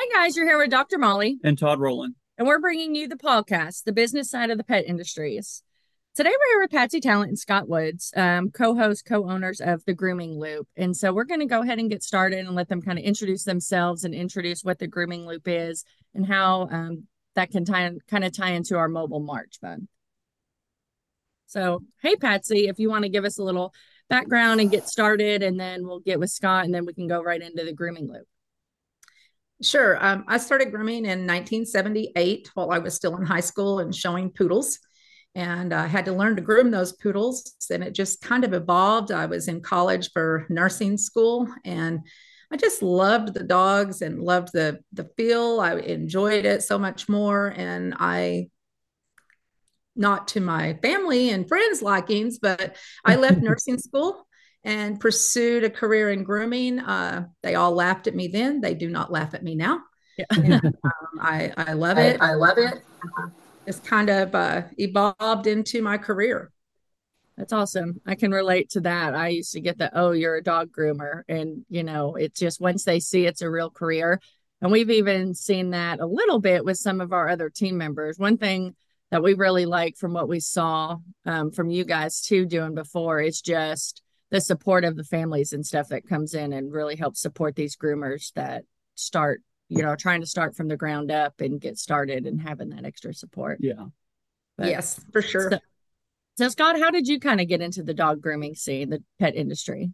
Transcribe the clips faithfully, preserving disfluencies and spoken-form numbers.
Hey guys, you're here with doctor Molly, And Todd Rowland. and we're bringing you the podcast, The Business Side of the Pet Industries. Today we're here with Patsy Talent and Scott Woods, um, co-hosts, co-owners of The Grooming Loop. And so we're going to go ahead and get started and let them kind of introduce themselves and introduce what the Grooming Loop is and how um, that can tie, kind of tie into our mobile March month. So, hey Patsy, if you want to give us a little background and get started, and then we'll get with Scott, and then we can go right into the Grooming Loop. Sure. Um, I started grooming in nineteen seventy-eight while I was still in high school and showing poodles. And I had to learn to groom those poodles. And it just kind of evolved. I was in college for nursing school and I just loved the dogs and loved the, the feel. I enjoyed it so much more. And I, not to my family and friends' likings, but I left nursing school and pursued a career in grooming. Uh, they all laughed at me then. They do not laugh at me now. Yeah. And, um, I, I love it. I, I love it. It's kind of uh, evolved into my career. That's awesome. I can relate to that. I used to get the, oh, you're a dog groomer. And, you know, it's just once they see it's a real career. And we've even seen that a little bit with some of our other team members. One thing that we really like from what we saw um, from you guys too doing before is just the support of the families and stuff that comes in and really helps support these groomers that start, you know, trying to start from the ground up and get started and having that extra support. Yeah. But, yes, for sure. So, so Scott, how did you kind of get into the dog grooming scene, the pet industry?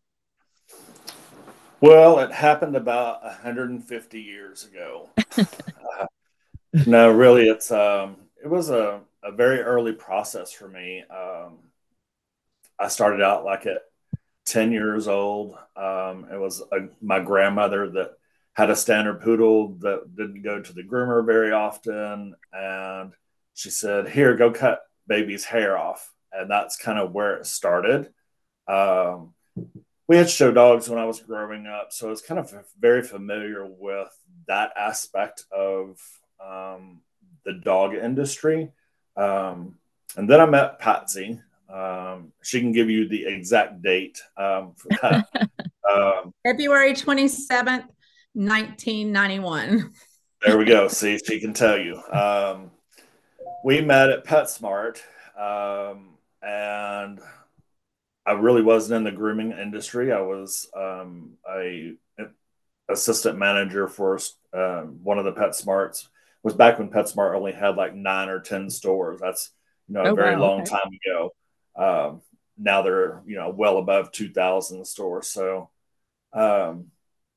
Well, it happened about one hundred fifty years ago. uh, no, really, it's um, it was a, a very early process for me. Um, I started out like at ten years old. Um, it was a, my grandmother that had a standard poodle that didn't go to the groomer very often. And she said, here, go cut baby's hair off. And that's kind of where it started. Um, we had show dogs when I was growing up. So I was kind of very familiar with that aspect of um, the dog industry. Um, and then I met Patsy. Um, she can give you the exact date um, for that. um, February twenty-seventh, nineteen ninety-one. There we go. See, she can tell you. Um, we met at PetSmart, um, and I really wasn't in the grooming industry. I was um, a assistant manager for uh, one of the PetSmarts. It was back when PetSmart only had like nine or ten stores. That's you know a oh, very wow, long okay. time ago. Um, now they're you know well above two thousand stores. So um,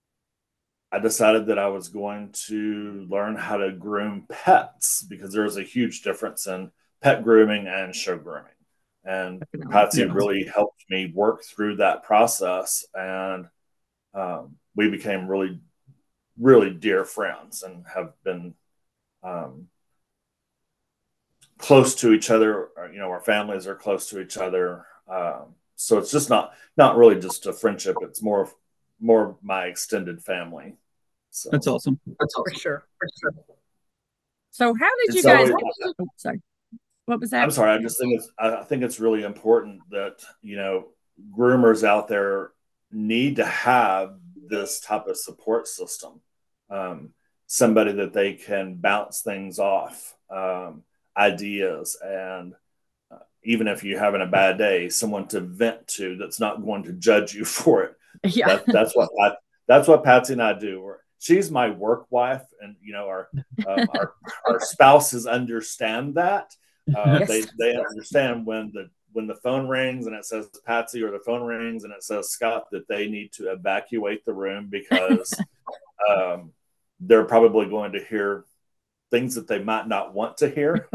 I decided that I was going to learn how to groom pets because there's a huge difference in pet grooming and show grooming. And Patsy yeah. really helped me work through that process, and um, we became really, really dear friends and have been um, close to each other. You know, our families are close to each other, um, so it's just not not really just a friendship. It's more more my extended family. So that's awesome. That's awesome. For sure, for sure. So how did you so guys? It, oh, sorry. What was that? I'm sorry. I just think it's I think it's really important that you know groomers out there need to have this type of support system, um, somebody that they can bounce things off, um, ideas, and uh, even if you're having a bad day, someone to vent to that's not going to judge you for it. Yeah, that, that's what I, that's what Patsy and I do. We're, she's my work wife, and you know our um, our, our spouses understand that. Uh, yes. They they understand when the when the phone rings and it says Patsy, or the phone rings and it says Scott, that they need to evacuate the room because um, they're probably going to hear things that they might not want to hear.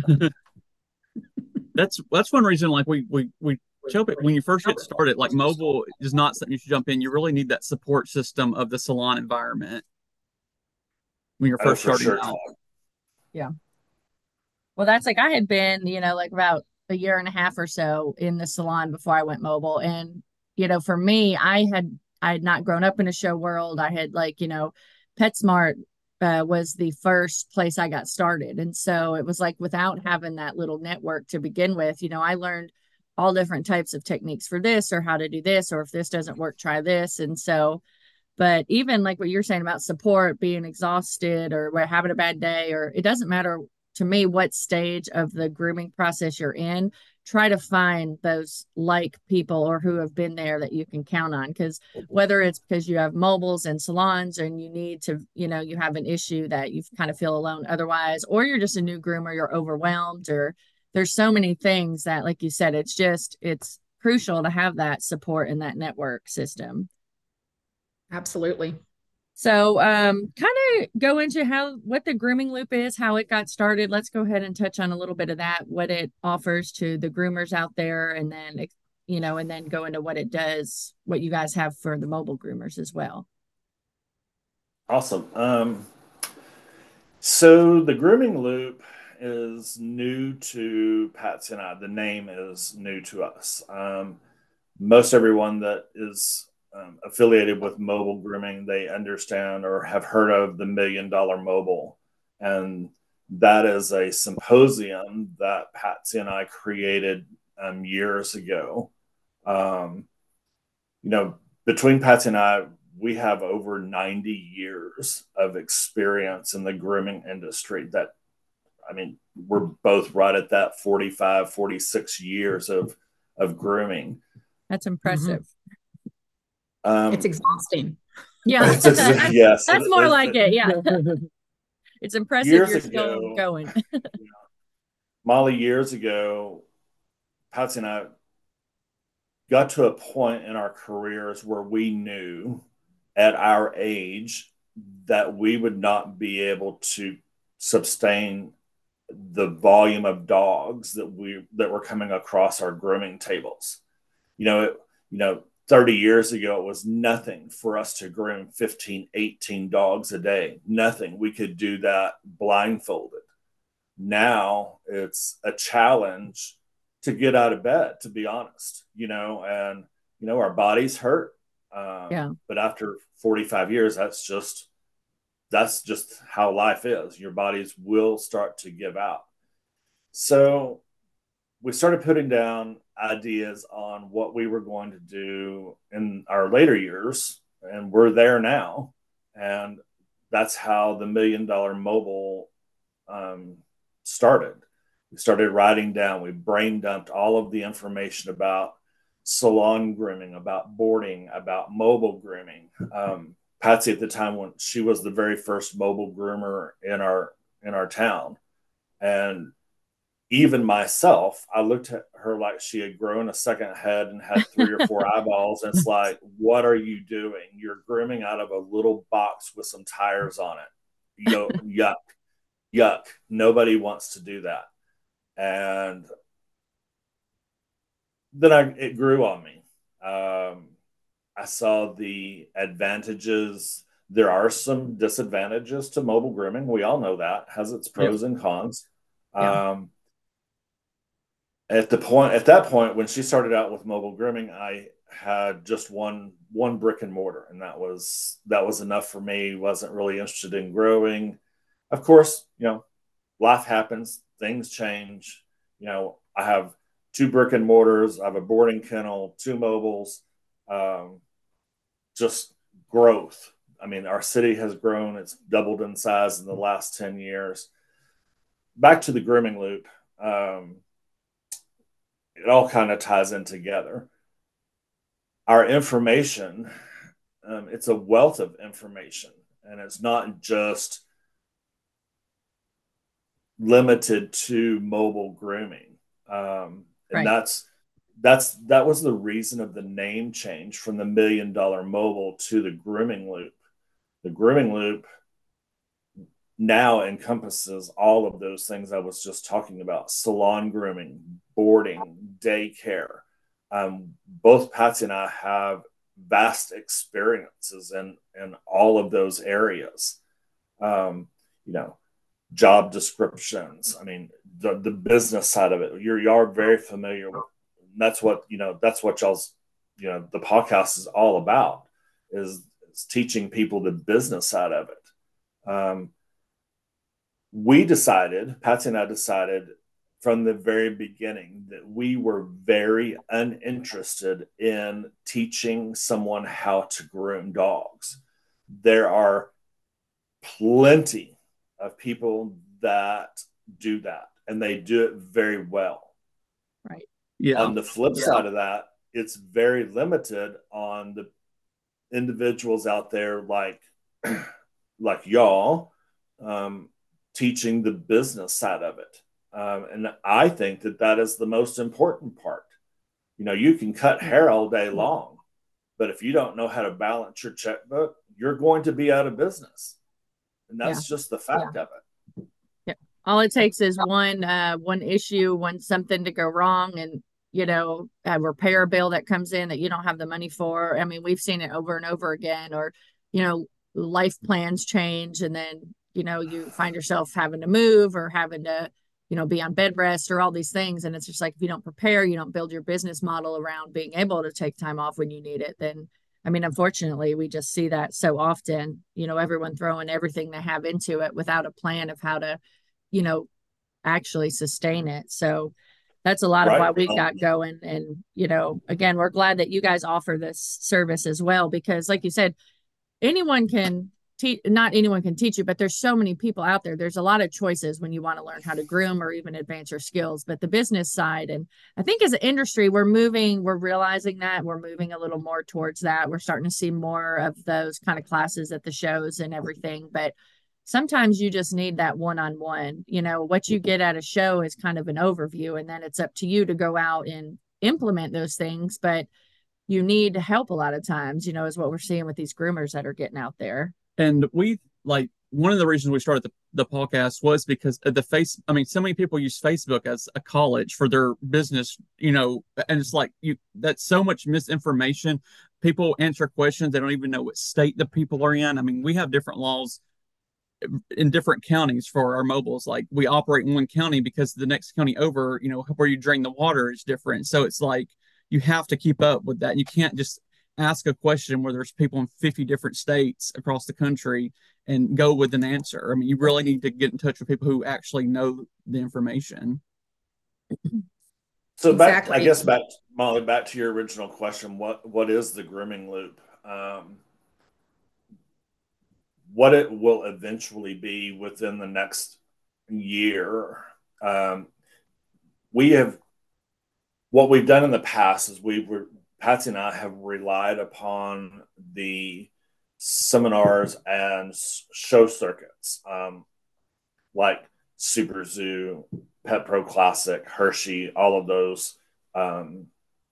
that's that's one reason. Like we we we tell people when you first get started, like mobile is not something you should jump in. You really need that support system of the salon environment when you're first oh, starting sure. out. Yeah. Well, that's like I had been, you know, like about a year and a half or so in the salon before I went mobile. And, you know, for me, I had I had not grown up in a show world. I had like, you know, PetSmart uh, was the first place I got started. And so it was like without having that little network to begin with, you know, I learned all different types of techniques for this or how to do this, or if this doesn't work, try this. And so But even like what you're saying about support, being exhausted or we're having a bad day, or it doesn't matter to me what stage of the grooming process you're in, try to find those like people or who have been there that you can count on. Because whether it's because you have mobiles and salons and you need to, you know, you have an issue that you kind of feel alone otherwise, or you're just a new groomer, you're overwhelmed, or there's so many things that, like you said, it's just, it's crucial to have that support in that network system. Absolutely. So, um, kind of go into how what the grooming loop is, how it got started. Let's go ahead and touch on a little bit of that, what it offers to the groomers out there, and then, you know, and then go into what it does, what you guys have for the mobile groomers as well. Awesome. Um, so the grooming loop is new to Patsy and I. The name is new to us. Um, most everyone that is um, affiliated with mobile grooming, they understand or have heard of the Million Dollar Mobile. And that is a symposium that Patsy and I created um, years ago. Um, you know, between Patsy and I, we have over ninety years of experience in the grooming industry. That, I mean, we're both right at that forty-five, forty-six years of, of grooming. That's impressive. Mm-hmm. Um, it's exhausting. Yeah. It's, it's, that's, yes. That's more like it. Yeah. It's impressive years you're ago, still going. You know, Molly, years ago, Patsy and I got to a point in our careers where we knew at our age that we would not be able to sustain the volume of dogs that we that were coming across our grooming tables. You know, it, you know, thirty years ago, it was nothing for us to groom fifteen, eighteen dogs a day. Nothing. We could do that blindfolded. Now it's a challenge to get out of bed, to be honest, you know, and, you know, our bodies hurt. Um, yeah. But after forty-five years, that's just, that's just how life is. Your bodies will start to give out. So we started putting down ideas on what we were going to do in our later years, and we're there now. And that's how the Million Dollar Mobile um, started. We started writing down, we brain dumped all of the information about salon grooming, about boarding, about mobile grooming. Um, Patsy at the time, when she was the very first mobile groomer in our in our town, and even myself, I looked at her like she had grown a second head and had three or four eyeballs. And it's like, what are you doing? You're grooming out of a little box with some tires on it. You go, yuck, yuck. Nobody wants to do that. And then I, it grew on me. Um, I saw the advantages. There are some disadvantages to mobile grooming. We all know that has its pros yeah. and cons. Yeah. Um, at the point, at that point, when she started out with mobile grooming, I had just one, one brick and mortar, and that was, that was enough for me. Wasn't really interested in growing. Of course, you know, life happens, things change. You know, I have two brick and mortars, I have a boarding kennel, two mobiles, um, just growth. I mean, our city has grown. It's doubled in size in the last ten years. Back to the grooming loop. Um, it all kind of ties in together. Our information, um, it's a wealth of information, and it's not just limited to mobile grooming. Um, and right. that's, that's, that was the reason of the name change from the Million Dollar Mobile to the grooming loop. The grooming loop now encompasses all of those things I was just talking about: salon grooming, boarding, daycare. Um, both Patsy and I have vast experiences in, in all of those areas. Um, you know, job descriptions. I mean, the, the business side of it, you're, you are very familiar with. That's what, you know, that's what y'all's, you know, the podcast is all about, is, is teaching people the business side of it. Um, we decided, Patsy and I decided from the very beginning that we were very uninterested in teaching someone how to groom dogs. there are plenty of people that do that, and they do it very well. Right. Yeah. On the flip yeah. side of that, it's very limited on the individuals out there like like y'all um, teaching the business side of it. Um, and I think that that is the most important part. You know, you can cut hair all day long, but if you don't know how to balance your checkbook, you're going to be out of business. And that's yeah. just the fact yeah. of it. Yeah. All it takes is one, uh, one issue, one something to go wrong, and, you know, a repair bill that comes in that you don't have the money for. I mean, we've seen it over and over again. Or, you know, life plans change, and then, you know, you find yourself having to move or having to, you know, be on bed rest or all these things. And it's just like, if you don't prepare, you don't build your business model around being able to take time off when you need it, then, I mean, unfortunately, we just see that so often, you know, everyone throwing everything they have into it without a plan of how to, you know, actually sustain it. So that's a lot right. of why we got going. And, you know, again, we're glad that you guys offer this service as well, because like you said, anyone can teach, not anyone can teach you, but there's so many people out there. There's a lot of choices when you want to learn how to groom or even advance your skills. But the business side, and I think as an industry, we're moving, we're realizing that we're moving a little more towards that. We're starting to see more of those kind of classes at the shows and everything. But sometimes you just need that one-on-one. You know, what you get at a show is kind of an overview, and then it's up to you to go out and implement those things. But you need help a lot of times, you know, is what we're seeing with these groomers that are getting out there. And we, like, one of the reasons we started the, the podcast was because of the face. I mean, so many people use Facebook as a college for their business, you know, and it's like, you, that's so much misinformation. People answer questions. They don't even know what state the people are in. I mean, we have different laws in different counties for our mobiles. Like, we operate in one county because the next county over, you know, where you drain the water is different. So it's like, you have to keep up with that. You can't just ask a question where there's people in fifty different states across the country and go with an answer. I mean, you really need to get in touch with people who actually know the information. So back, exactly. I guess back, Molly, back to your original question, what, what is the grooming loop? Um, what it will eventually be within the next year. Um, we have, what we've done in the past is we were, Patsy and I have relied upon the seminars and show circuits, um, like Super Zoo, Pet Pro Classic, Hershey, all of those. Um,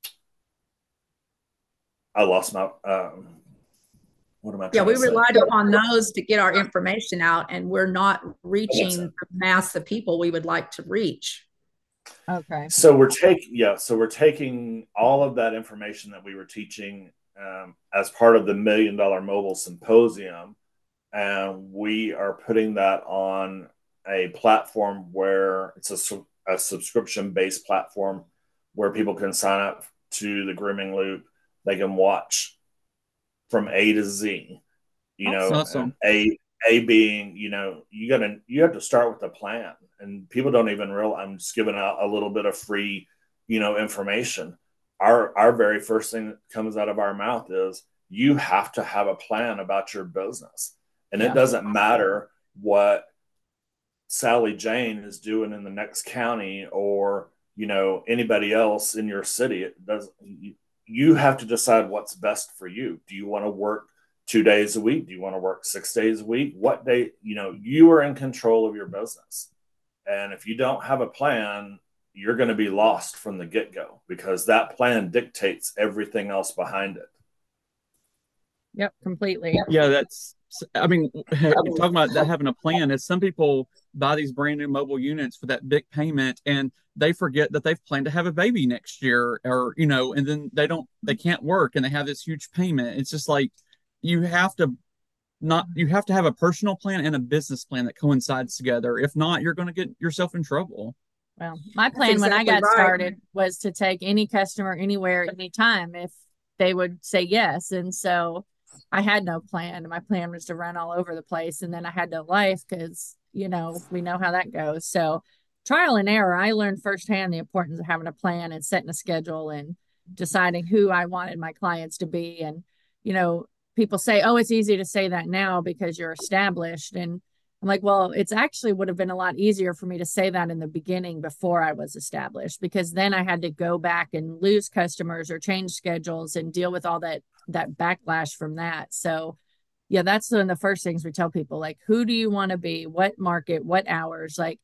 I lost my, um, what am I Yeah, we relied say? upon those to get our information out, and we're not reaching the mass of people we would like to reach. Okay. So we're taking, yeah, so we're taking all of that information that we were teaching um, as part of the Million Dollar Mobile Symposium, and we are putting that on a platform where it's a, a subscription-based platform where people can sign up to the Grooming Loop. They can watch from A to Z, you know, awesome. A A being, you know, you gotta you have to start with a plan, and people don't even realize. I'm just giving out a little bit of free, you know, information. Our our very first thing that comes out of our mouth is you have to have a plan about your business, and yeah. It doesn't matter what Sally Jane is doing in the next county or, you know, anybody else in your city. It doesn't. You, you have to decide what's best for you. Do you want to work two days a week? Do you want to work six days a week? What day, you know, you are in control of your business. And if you don't have a plan, you're going to be lost from the get-go, because that plan dictates everything else behind it. Yep, completely. Yeah, that's, I mean, talking about that, having a plan, is some people buy these brand new mobile units for that big payment, and they forget that they've planned to have a baby next year, or, you know, and then they don't, they can't work, and they have this huge payment. It's just like, you have to not, you have to have a personal plan and a business plan that coincides together. If not, you're going to get yourself in trouble. Well, my plan exactly when I got right. started was to take any customer anywhere, anytime, if they would say yes. And so I had no plan. My plan was to run all over the place. And then I had no life because, you know, we know how that goes. So trial and error, I learned firsthand the importance of having a plan and setting a schedule and deciding who I wanted my clients to be. And, you know, people say, oh, it's easy to say that now because you're established. And I'm like, well, it's actually would have been a lot easier for me to say that in the beginning before I was established, because then I had to go back and lose customers or change schedules and deal with all that that backlash from that. So yeah, that's one of the first things we tell people, like, who do you want to be? What market, what hours? Like,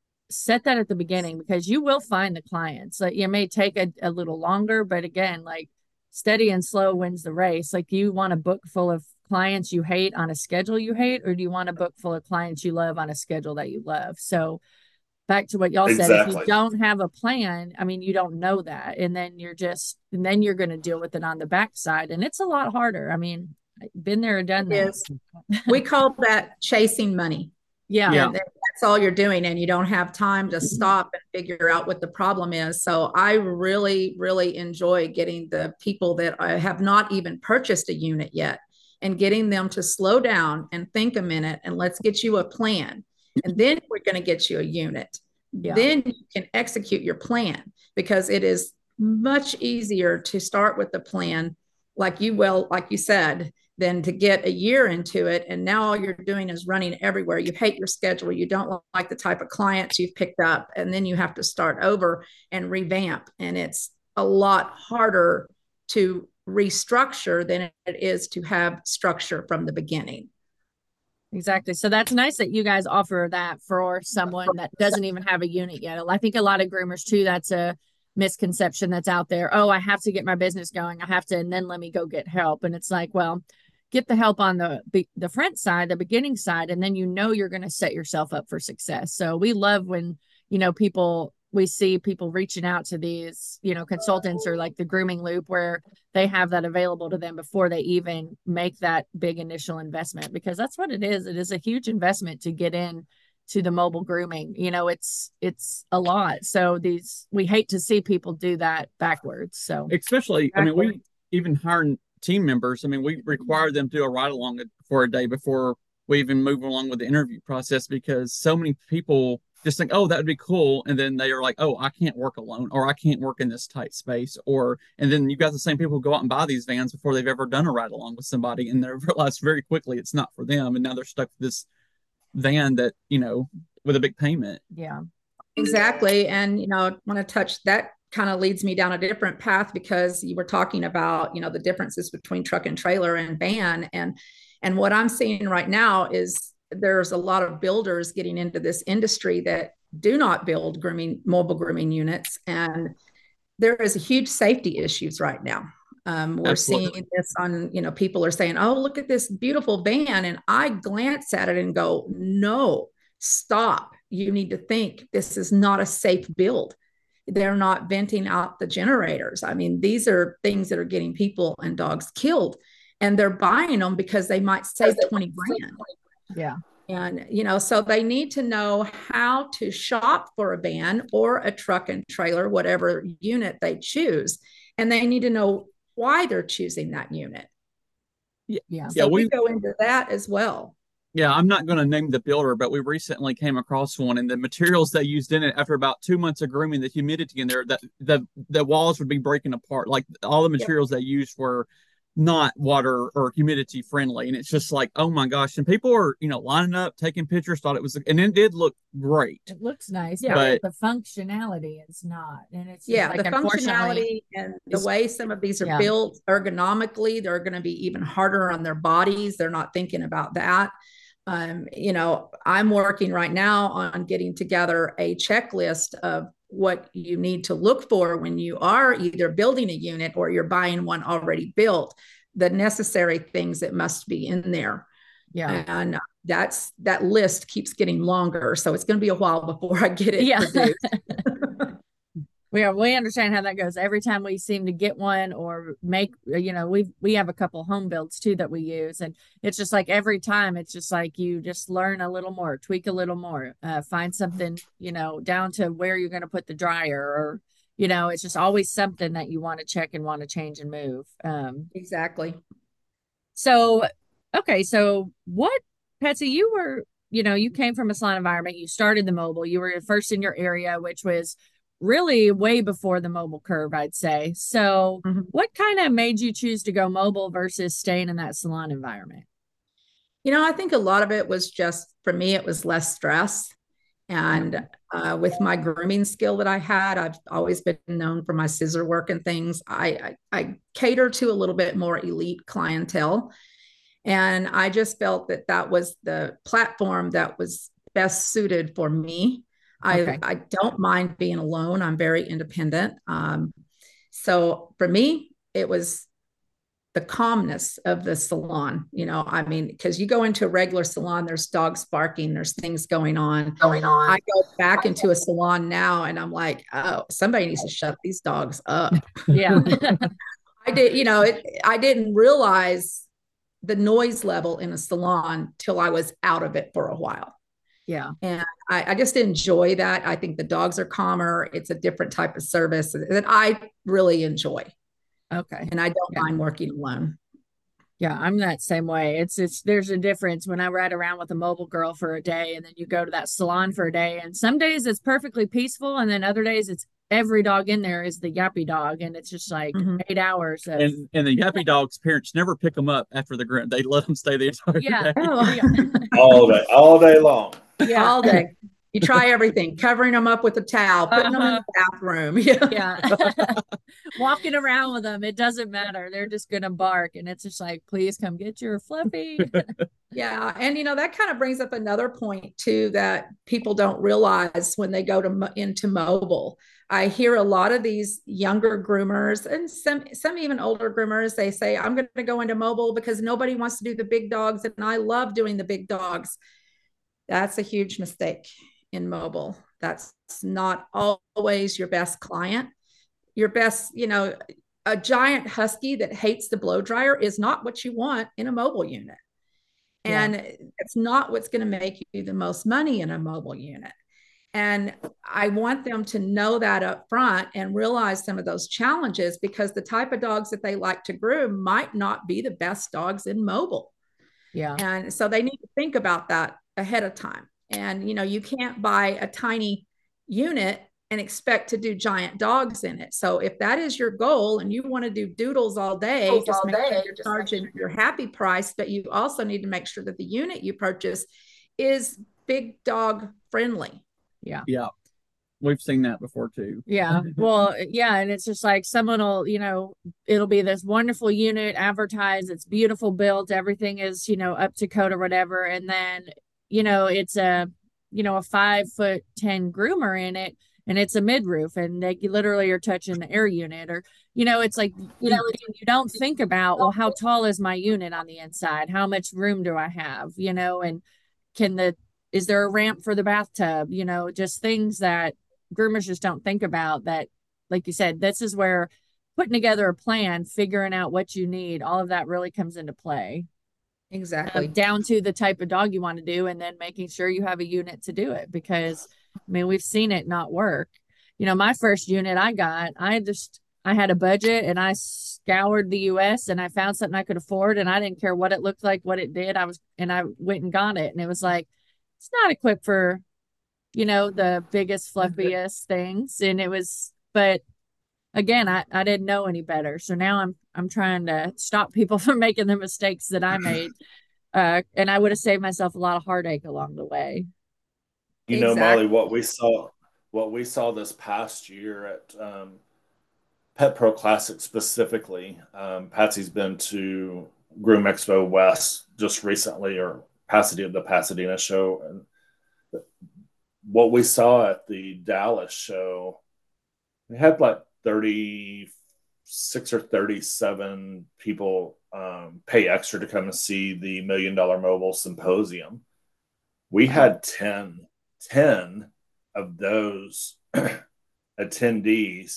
set that at the beginning, because you will find the clients. Like, it may take a, a little longer, but again, like, steady and slow wins the race. Like, you want a book full of clients you hate on a schedule you hate, or do you want a book full of clients you love on a schedule that you love? So back to what y'all exactly. said, if you don't have a plan, I mean, you don't know that. And then you're just, and then you're going to deal with it on the backside. And it's a lot harder. I mean, I've been there and done that. Yes. We call that chasing money. Yeah. yeah. That's all you're doing. And you don't have time to stop and figure out what the problem is. So I really, really enjoy getting the people that have not even purchased a unit yet and getting them to slow down and think a minute, and let's get you a plan. And then we're going to get you a unit. Yeah. Then you can execute your plan, because it is much easier to start with the plan, like you well, like you said, than to get a year into it. And now all you're doing is running everywhere. You hate your schedule. You don't like the type of clients you've picked up. And then you have to start over and revamp. And it's a lot harder to restructure than it is to have structure from the beginning. Exactly. So that's nice that you guys offer that for someone that doesn't even have a unit yet. I think a lot of groomers too, that's a misconception that's out there. Oh, I have to get my business going. I have to, and then let me go get help. And it's like, well, get the help on the the front side, the beginning side, and then you know you're going to set yourself up for success. So we love when, you know, people, we see people reaching out to these, you know, consultants or like the Grooming Loop, where they have that available to them before they even make that big initial investment, because that's what it is. It is a huge investment to get in to the mobile grooming. You know, it's, it's a lot. So these, we hate to see people do that backwards. So especially, I mean, we even hiring team members, I mean, we require them to do a ride along for a day before we even move along with the interview process, because so many people just think, oh, that would be cool. And then they are like, oh, I can't work alone, or I can't work in this tight space. Or, and then you got the same people who go out and buy these vans before they've ever done a ride along with somebody. And they realize very quickly it's not for them. And now they're stuck with this van that, you know, with a big payment. Yeah, exactly. And, you know, I want to touch that kind of leads me down a different path, because you were talking about, you know, the differences between truck and trailer and van. And, and what I'm seeing right now is there's a lot of builders getting into this industry that do not build grooming, mobile grooming units. And there is a huge safety issues right now. Um, we're Absolutely. Seeing this on, you know, people are saying, oh, look at this beautiful van. And I glance at it and go, no, stop. You need to think this is not a safe build. They're not venting out the generators. I mean, these are things that are getting people and dogs killed, and they're buying them because they might save twenty grand. Yeah. And, you know, so they need to know how to shop for a van or a truck and trailer, whatever unit they choose. And they need to know why they're choosing that unit. Yeah. Yeah. So yeah, we, we go into that as well. Yeah, I'm not going to name the builder, but we recently came across one, and the materials they used in it, after about two months of grooming, the humidity in there, the the, the walls would be breaking apart. Like, all the materials yep. they used were not water or humidity friendly. And it's just like, oh my gosh. And people are, you know, lining up, taking pictures, thought it was, and it did look great. It looks nice, yeah, but the functionality is not. And it's yeah, like, the functionality and the way some of these are yeah. built ergonomically, they're going to be even harder on their bodies. They're not thinking about that. Um, you know, I'm working right now on getting together a checklist of what you need to look for when you are either building a unit or you're buying one already built, the necessary things that must be in there. Yeah. And that's, that list keeps getting longer. So it's going to be a while before I get it yeah. produced. We are, we understand how that goes. Every time we seem to get one or make, you know, we we have a couple home builds too that we use, and it's just like every time it's just like you just learn a little more, tweak a little more, uh, find something, you know, down to where you're going to put the dryer, or, you know, it's just always something that you want to check and want to change and move. Um, exactly. So, okay, so what, Patsy, you were, you know, you came from a salon environment, you started the mobile, you were first in your area, which was really way before the mobile curve, I'd say. So, Mm-hmm. what kind of made you choose to go mobile versus staying in that salon environment? You know, I think a lot of it was just, for me, it was less stress. And uh, with my grooming skill that I had, I've always been known for my scissor work and things. I, I, I cater to a little bit more elite clientele. And I just felt that that was the platform that was best suited for me. I, Okay. I don't mind being alone. I'm very independent. Um, so for me, it was the calmness of the salon. You know, I mean, because you go into a regular salon, there's dogs barking, there's things going on. Going on. I go back into a salon now and I'm like, oh, somebody needs to shut these dogs up. Yeah. I did, you know, it, I didn't realize the noise level in a salon till I was out of it for a while. Yeah. And I, I just enjoy that. I think the dogs are calmer. It's a different type of service that I really enjoy. Okay. And I don't yeah. mind working alone. Yeah, I'm that same way. It's it's there's a difference when I ride around with a mobile girl for a day and then you go to that salon for a day. And some days it's perfectly peaceful, and then other days it's every dog in there is the yappy dog, and it's just like Mm-hmm. eight hours of And and the yappy dog's parents never pick them up after the groom. They let them stay the entire yeah. day. Oh. all day, all day long. Yeah. All day. You try everything, covering them up with a towel, putting Uh-huh. them in the bathroom. Yeah. Yeah. Walking around with them, it doesn't matter. They're just gonna bark, and it's just like, please come get your Fluffy. Yeah. And, you know, that kind of brings up another point, too, that people don't realize when they go to into mobile. I hear a lot of these younger groomers and some, some even older groomers, they say, I'm going to go into mobile because nobody wants to do the big dogs. And I love doing the big dogs. That's a huge mistake in mobile. That's not always your best client. Your best, you know, a giant husky that hates the blow dryer is not what you want in a mobile unit. And yeah. It's not what's going to make you the most money in a mobile unit. And I want them to know that up front and realize some of those challenges, because the type of dogs that they like to groom might not be the best dogs in mobile. Yeah. And so they need to think about that ahead of time. And, you know, you can't buy a tiny unit and expect to do giant dogs in it. So if that is your goal and you want to do doodles all day, doodles just all make day, sure you're charging your happy price, but you also need to make sure that the unit you purchase is big dog friendly. Yeah. Yeah. We've seen that before too. Yeah. Well, yeah. And it's just like someone will, you know, it'll be this wonderful unit advertised. It's beautiful built. Everything is, you know, up to code or whatever. And then, you know, it's a, you know, a five foot ten groomer in it, and it's a mid roof, and they literally are touching the air unit, or, you know, it's like, you know, you don't think about, well, how tall is my unit on the inside? How much room do I have? You know, and can the, is there a ramp for the bathtub? You know, just things that groomers just don't think about, that, like you said, this is where putting together a plan, figuring out what you need, all of that really comes into play. Exactly. Um, down to the type of dog you want to do, and then making sure you have a unit to do it, because I mean, we've seen it not work. You know, my first unit I got, I just, I had a budget and I scoured the U S and I found something I could afford, and I didn't care what it looked like, what it did. I was, and I went and got it. And it was like, it's not equipped for, you know, the biggest, fluffiest things. And it was, but again, I, I didn't know any better. So now I'm, I'm trying to stop people from making the mistakes that I made. Uh, and I would have saved myself a lot of heartache along the way. You know, exactly. Molly, what we saw, what we saw this past year at um, Pet Pro Classic specifically, um, Patsy's been to Groom Expo West just recently, or Pasadena, the Pasadena show. And what we saw at the Dallas show, we had like thirty-six or thirty-seven people um, pay extra to come and see the Million Dollar Mobile Symposium. We had ten, ten of those attendees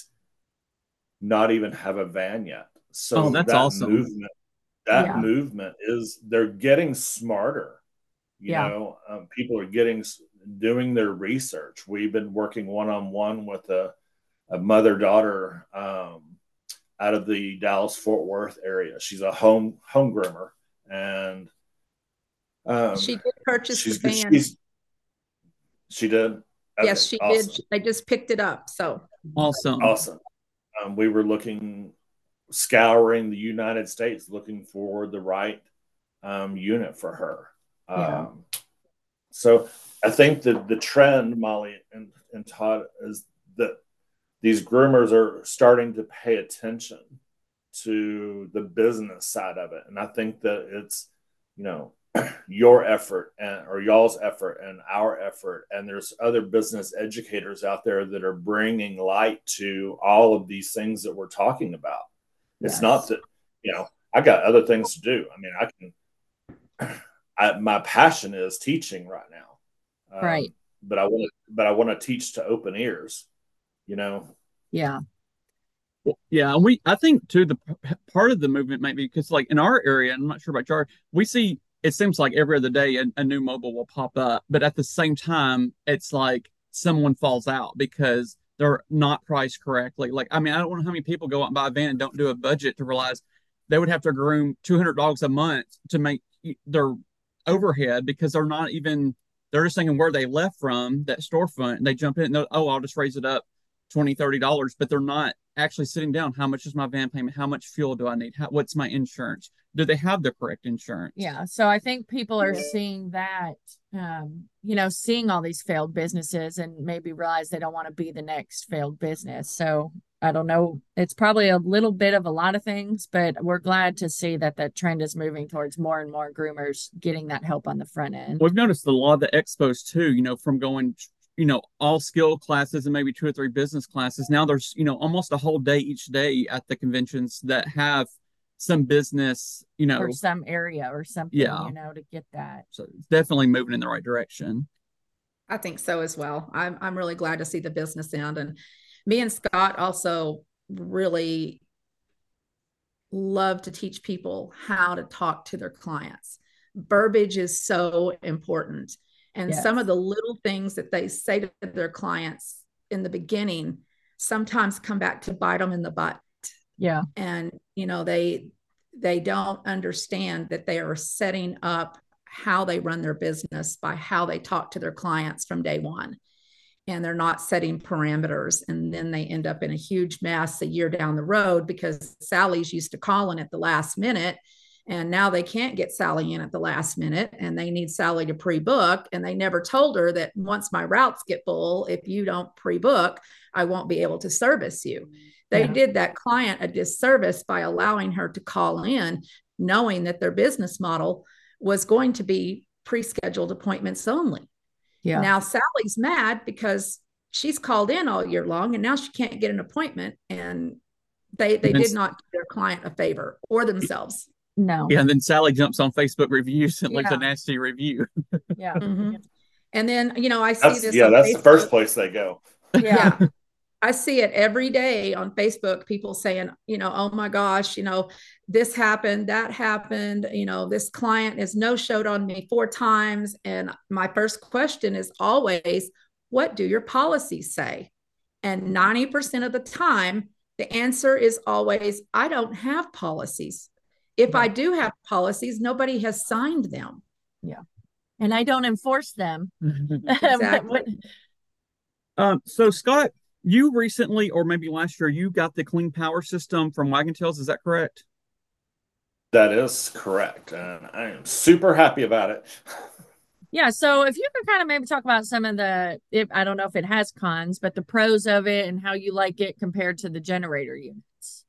not even have a van yet. So oh, that's that awesome. movement, that yeah. movement is, they're getting smarter. You yeah. know, um, people are getting, doing their research. We've been working one-on-one with a, a mother-daughter um, out of the Dallas-Fort Worth area. She's a home home groomer, and um, she did purchase she's, the van. She's, she did. Okay, Yes, she awesome. did. They just picked it up. So Awesome. Awesome. Um, we were looking, scouring the United States, looking for the right um, unit for her. Yeah. Um, so I think that the trend, Molly and, and Todd, is that these groomers are starting to pay attention to the business side of it. And I think that it's, you know, your effort and or y'all's effort and our effort, and there's other business educators out there that are bringing light to all of these things that we're talking about. It's Yes. not that, you know, I got other things to do. I mean, I can I, my passion is teaching right now. Um, Right. but I want to but I want to teach to open ears, you know. Yeah. Well, yeah, and we I think too the p- part of the movement might be because like in our area, and I'm not sure about your, we see it seems like every other day a, a new mobile will pop up, but at the same time, it's like someone falls out because they're not priced correctly. Like, I mean, I don't know how many people go out and buy a van and don't do a budget to realize they would have to groom two hundred dogs a month to make their overhead because they're not even they're just thinking where they left from that storefront and they jump in and they're, oh, I'll just raise it up twenty, thirty dollars, but they're not actually sitting down. How much is my van payment? How much fuel do I need? How, what's my insurance? Do they have the correct insurance? Yeah. So I think people are seeing that, um, you know, seeing all these failed businesses and maybe realize they don't want to be the next failed business. So I don't know. It's probably a little bit of a lot of things, but we're glad to see that that trend is moving towards more and more groomers getting that help on the front end. We've noticed a lot of the expos too, you know, from going, you know, all skill classes and maybe two or three business classes. Now there's, you know, almost a whole day each day at the conventions that have some business, you know, or some area or something, yeah. you know, to get that. So it's definitely moving in the right direction. I think so as well. I'm I'm really glad to see the business end. And me and Scott also really love to teach people how to talk to their clients. Verbiage is so important. And Yes. some of the little things that they say to their clients in the beginning sometimes come back to bite them in the butt. Yeah. And, you know, they they don't understand that they are setting up how they run their business by how they talk to their clients from day one. And they're not setting parameters. And then they end up in a huge mess a year down the road because Sally's used to calling at the last minute. And now they can't get Sally in at the last minute and they need Sally to pre-book. And they never told her that once my routes get full, if you don't pre-book, I won't be able to service you. They Yeah. did that client a disservice by allowing her to call in, knowing that their business model was going to be pre-scheduled appointments only. Yeah. Now Sally's mad because she's called in all year long and now she can't get an appointment. And they they And then- did not do their client a favor or themselves. No. Yeah, and then Sally jumps on Facebook reviews and leaves Yeah. a nasty review. Yeah. Mhm. And then, you know, I see That's this. yeah, on that's the Facebook. first place they go. Yeah. Yeah. I see it every day on Facebook, people saying, you know, oh my gosh, you know, this happened, that happened, you know, this client is no showed on me four times. And my first question is always, what do your policies say? And ninety percent of the time, the answer is always, I don't have policies. If I do have policies, nobody has signed them. And I don't enforce them. Exactly. Um, so Scott, you recently, or maybe last year, you got the clean power system from Wagon Tails. Is that correct? That is correct. And I am super happy about it. Yeah. So if you could kind of maybe talk about some of the, if I don't know if it has cons, but the pros of it and how you like it compared to the generator units.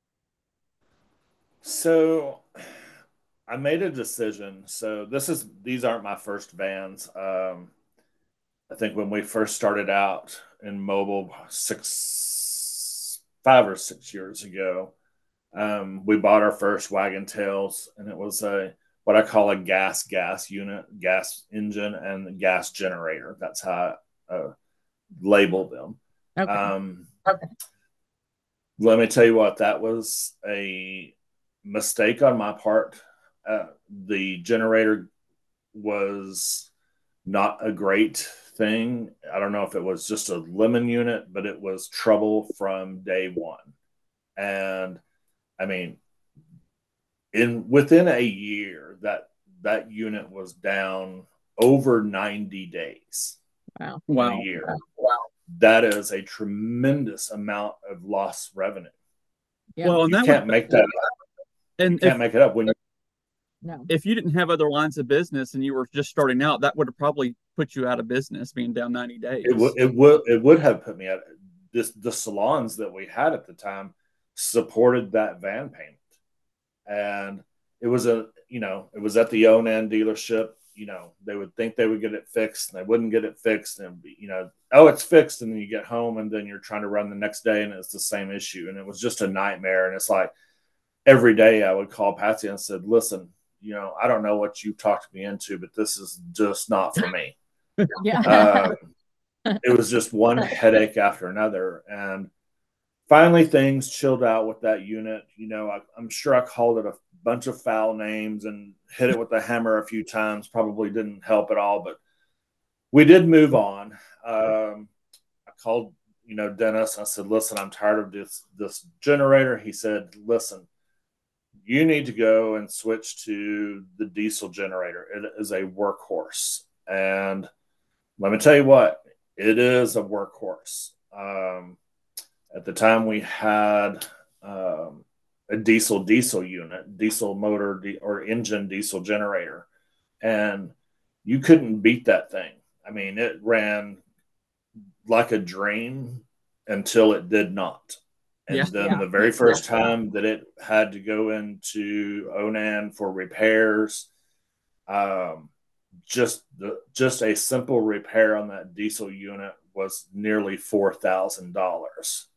So I made a decision. So this is these aren't my first vans. Um, I think when we first started out in mobile six, five or six years ago, um, we bought our first Wagon Tails, and it was a what I call a gas gas unit, gas engine, and gas generator. That's how I uh, label them. Okay. Um, Okay. Let me tell you what, that was a mistake on my part. Uh, the generator was not a great thing. I don't know if it was just a lemon unit, but it was trouble from day one. And I mean, in within a year, that that unit was down over ninety days. Wow. in Wow. a year. Wow. That is a tremendous amount of lost revenue. Yeah. Well, and You that can't would, make that up. You and can't if make it up when you No. if you didn't have other lines of business and you were just starting out, that would have probably put you out of business, being down ninety days. it would it would it would have put me at this. The salons that we had at the time supported that van payment, and it was a you know it was at the Onan dealership. You know, they would think they would get it fixed, and they wouldn't get it fixed, and you know, oh, it's fixed, and then you get home, and then you're trying to run the next day, and it's the same issue, and it was just a nightmare. And it's like every day I would call Patsy and said, "Listen, you know, I don't know what you talked me into, but this is just not for me." Yeah. Um, it was just one headache after another. And finally, things chilled out with that unit. You know, I, I'm sure I called it a bunch of foul names and hit it with a hammer a few times. Probably didn't help at all, but we did move on. Um, I called, you know, Dennis. I said, "Listen, I'm tired of this this generator." He said, "Listen, you need to go and switch to the diesel generator. It is a workhorse." And let me tell you what, it is a workhorse. Um, at the time, we had um, a diesel diesel unit, diesel motor or engine diesel generator, and you couldn't beat that thing. I mean, it ran like a dream until it did not. And Yeah. then Yeah. the very first time that it had to go into Onan for repairs, um, just the just a simple repair on that diesel unit was nearly four thousand dollars.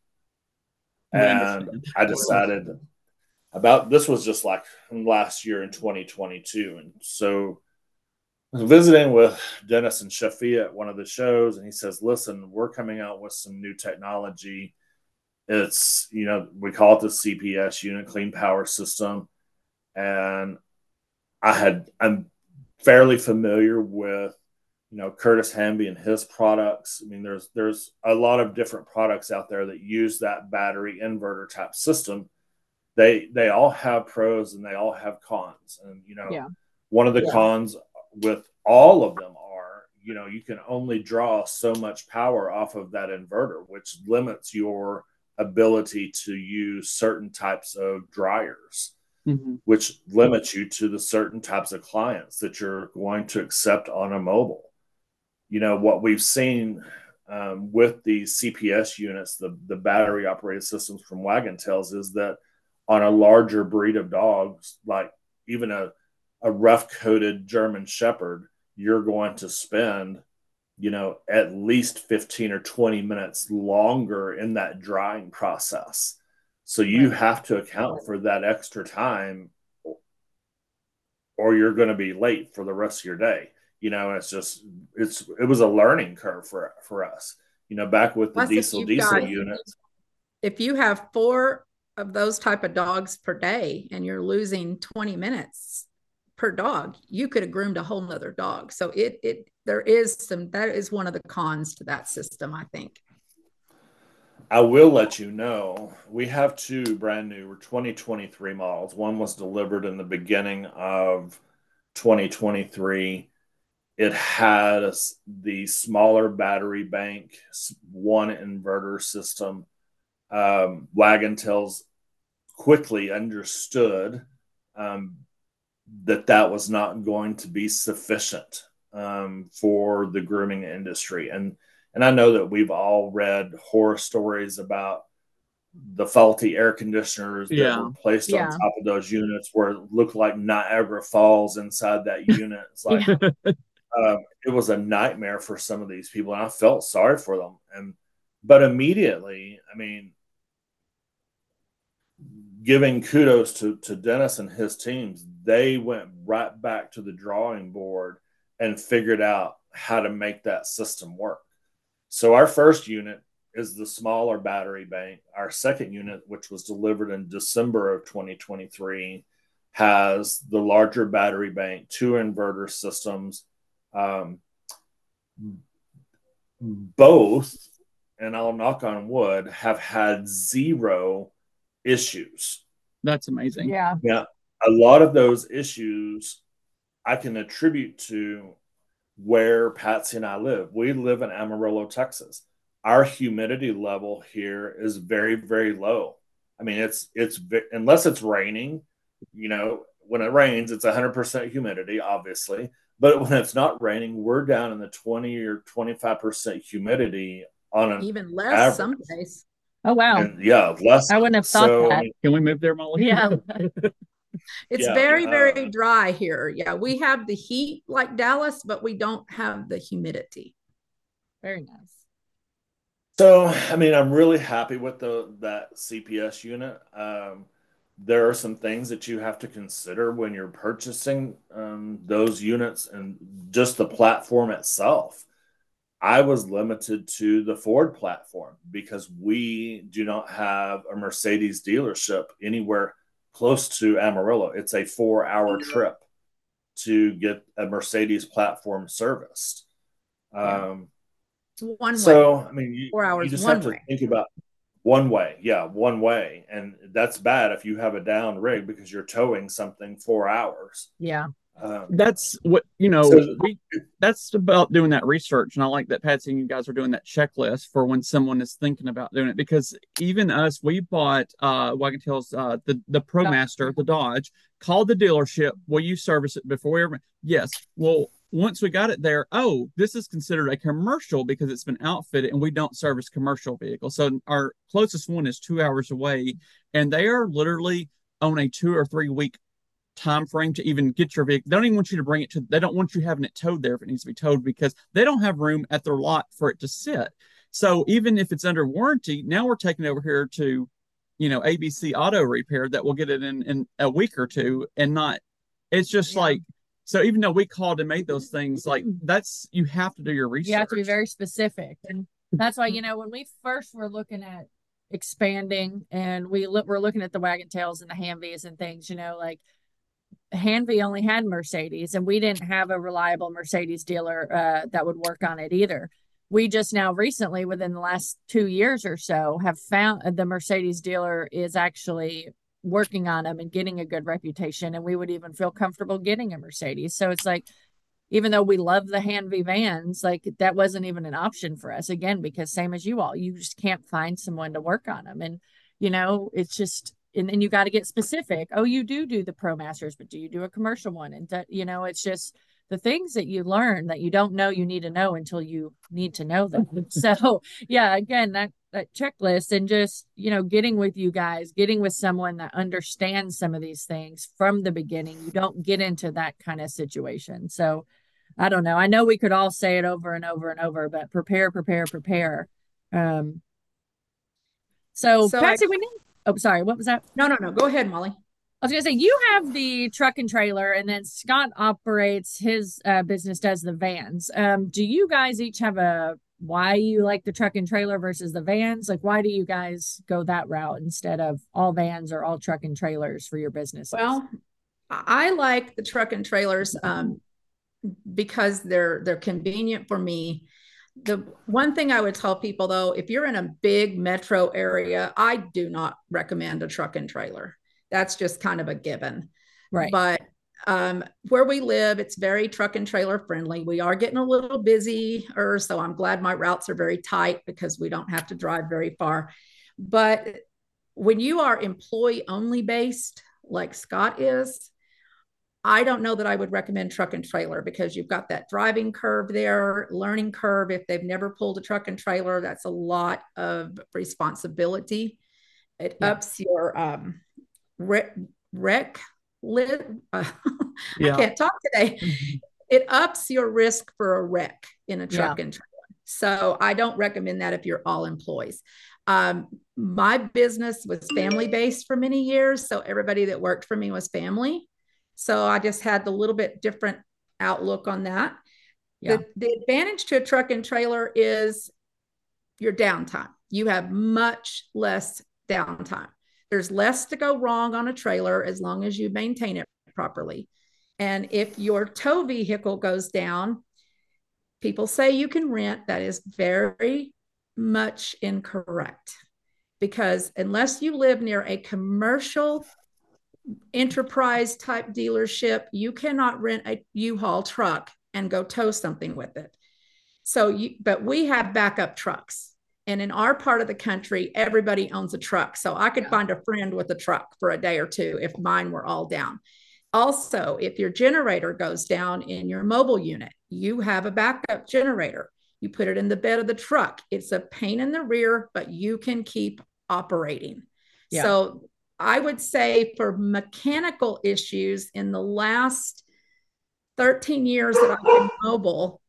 And I decided about this was just like last year in twenty twenty-two. And so I was visiting with Dennis and Shafia at one of the shows, and he says, "Listen, we're coming out with some new technology. It's, you know, we call it the C P S unit, Clean Power System." And I had, I'm fairly familiar with, you know, Curtis Hamby and his products. I mean, there's, there's a lot of different products out there that use that battery inverter type system. They, they all have pros and they all have cons. And, you know, Yeah. one of the Yeah. cons with all of them are, you know, you can only draw so much power off of that inverter, which limits your ability to use certain types of dryers, mm-hmm. which limits you to the certain types of clients that you're going to accept on a mobile. You know, what we've seen um, with the C P S units, the, the battery operated systems from Wagon Tails, is that on a larger breed of dogs, like even a, a rough coated German Shepherd, you're going to spend, you know, at least fifteen or twenty minutes longer in that drying process. So you Right. have to account for that extra time, or you're going to be late for the rest of your day. You know, it's just, it's, it was a learning curve for, for us, you know, back with the Plus, if diesel you've diesel got- units. If you have four of those type of dogs per day and you're losing twenty minutes per dog, you could have groomed a whole nother dog. So it, it, there is some, that is one of the cons to that system, I think. I will let you know, we have two brand new twenty twenty-three models. One was delivered in the beginning of twenty twenty-three. It had the smaller battery bank, one inverter system. Um, Wagon Tails quickly understood um, that that was not going to be sufficient um, for the grooming industry. And and I know that we've all read horror stories about the faulty air conditioners Yeah. that were placed Yeah. on top of those units where it looked like Niagara Falls inside that unit. It's like, Yeah. um, it was a nightmare for some of these people, and I felt sorry for them. And but immediately, I mean, giving kudos to, to Dennis and his teams, they went right back to the drawing board and figured out how to make that system work. So our first unit is the smaller battery bank. Our second unit, which was delivered in December of twenty twenty-three, has the larger battery bank, two inverter systems. Um, both, and I'll knock on wood, have had zero issues. That's amazing. Yeah. Yeah. A lot of those issues I can attribute to where Patsy and I live. We live in Amarillo, Texas. Our humidity level here is very, very low. I mean, it's it's unless it's raining, you know, when it rains, it's one hundred percent humidity, obviously. But when it's not raining, we're down in the twenty or twenty-five percent humidity on an even less average. some days. Oh, wow. And yeah, less. I wouldn't have thought so, that. I mean, Can we move there, Molly? Yeah. It's Yeah, very, very uh, dry here. Yeah, we have the heat like Dallas, but we don't have the humidity. Very nice. So, I mean, I'm really happy with the that C P S unit. Um, there are some things that you have to consider when you're purchasing um, those units and just the platform itself. I was limited to the Ford platform because we do not have a Mercedes dealership anywhere close to Amarillo. It's a four hour trip to get a Mercedes platform serviced. Yeah. Um, One so, way. I mean, you, Four hours you just one have to way. think about one way. Yeah, one way. And that's bad if you have a down rig because you're towing something four hours. Yeah. Um, That's what, you know, So- we that's about doing that research. And I like that Patsy and you guys are doing that checklist for when someone is thinking about doing it. Because even us, we bought uh Wagon Tails, uh the, the ProMaster, the Dodge, called the dealership, will you service it before we ever yes. Well, once we got it there, oh, this is considered a commercial because it's been outfitted and we don't service commercial vehicles. So our closest one is two hours away, and they are literally on a two or three week time frame to even get your vehicle. They don't even want you to bring it to, they don't want you having it towed there if it needs to be towed because they don't have room at their lot for it to sit. So even if it's under warranty, now we're taking it over here to, you know, A B C Auto Repair that will get it in, in a week or two and not, it's just Yeah. like, so even though we called and made those things, like that's, you have to do your research. You have to be very specific. And that's why, you know, when we first were looking at expanding and we look, we're looking at the Wagon Tails and the Humvees and things, you know, like Hanvey only had Mercedes and we didn't have a reliable Mercedes dealer uh, that would work on it either. We just now recently, within the last two years or so, have found the Mercedes dealer is actually working on them and getting a good reputation. And we would even feel comfortable getting a Mercedes. So it's like, even though we love the Hanvey vans, like that wasn't even an option for us again, because same as you all, you just can't find someone to work on them. And, you know, it's just, and then you got to get specific. Oh, you do do the ProMasters, but do you do a commercial one? And that, you know, it's just the things that you learn that you don't know you need to know until you need to know them. So yeah, again, that that checklist and just, you know, getting with you guys, getting with someone that understands some of these things from the beginning. You don't get into that kind of situation. So I don't know. I know we could all say it over and over and over, but prepare, prepare, prepare. Um, so, So Patsy, I- we need, oh, sorry, what was that? No, no, no. Go ahead, Molly. I was going to say, you have the truck and trailer, and then Scott operates his uh, business, does the vans. Um, do you guys each have a why you like the truck and trailer versus the vans? Like, why do you guys go that route instead of all vans or all truck and trailers for your business? Well, I like the truck and trailers um, because they're they're convenient for me. The one thing I would tell people though, if you're in a big metro area, I do not recommend a truck and trailer. That's just kind of a given. Right. But um, where we live, it's very truck and trailer friendly. We are getting a little busier, so I'm glad my routes are very tight because we don't have to drive very far. But when you are employee only based, like Scott is, I don't know that I would recommend truck and trailer because you've got that driving curve there, learning curve. If they've never pulled a truck and trailer, that's a lot of responsibility. It Yeah. ups your um, rec, rec lit. Uh, Yeah. I can't talk today. It ups your risk for a wreck in a truck Yeah. and trailer. So I don't recommend that if you're all employees. Um, my business was family based for many years. So everybody that worked for me was family. So I just had the little bit different outlook on that. Yeah. The, the advantage to a truck and trailer is your downtime. You have much less downtime. There's less to go wrong on a trailer as long as you maintain it properly. And if your tow vehicle goes down, people say you can rent. That is very much incorrect because unless you live near a commercial enterprise type dealership, you cannot rent a U-Haul truck and go tow something with it. So you, but we have backup trucks. And in our part of the country, everybody owns a truck. So I could yeah. find a friend with a truck for a day or two if mine were all down. Also, if your generator goes down in your mobile unit, you have a backup generator. You put it in the bed of the truck. It's a pain in the rear, but you can keep operating. Yeah. So I would say for mechanical issues in the last thirteen years that I've been mobile,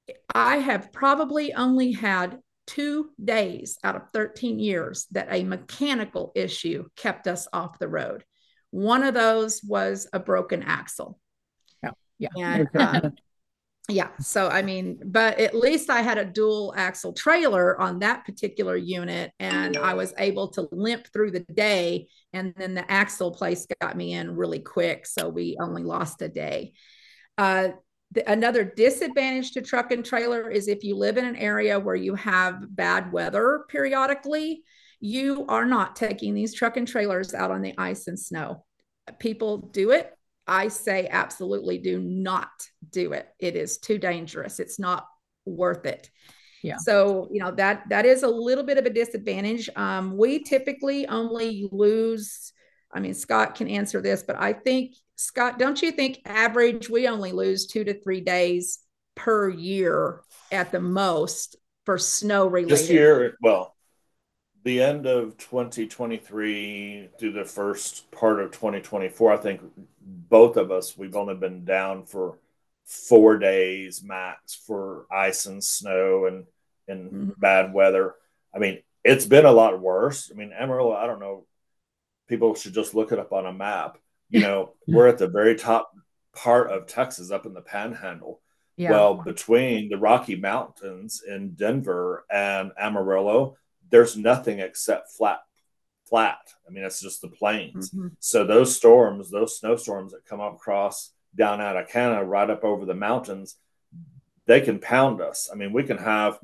I have probably only had two days out of thirteen years that a mechanical issue kept us off the road. One of those was a broken axle. Yeah. Yeah. And, uh, yeah. So, I mean, but at least I had a dual axle trailer on that particular unit, and I was able to limp through the day. And then the axle place got me in really quick. So we only lost a day. Uh, the, another disadvantage to truck and trailer is if you live in an area where you have bad weather periodically, you are not taking these truck and trailers out on the ice and snow. People do it. I say absolutely do not do it. It is too dangerous. It's not worth it. Yeah. So, you know, that that is a little bit of a disadvantage. Um, we typically only lose, I mean, Scott can answer this, but I think, Scott, don't you think average, we only lose two to three days per year at the most for snow related? This year, well, the end of twenty twenty-three through the first part of twenty twenty-four, I think both of us, we've only been down for four days max for ice and snow and, and mm-hmm. bad weather. I mean, it's been a lot worse. I mean, Amarillo, I don't know, people should just look it up on a map. You know, we're at the very top part of Texas, up in the Panhandle. Yeah. Well, between the Rocky Mountains in Denver and Amarillo, there's nothing except flat, flat. I mean, it's just the plains. Mm-hmm. So those storms, those snowstorms that come up across down Atacama, right up over the mountains, they can pound us. I mean, we can have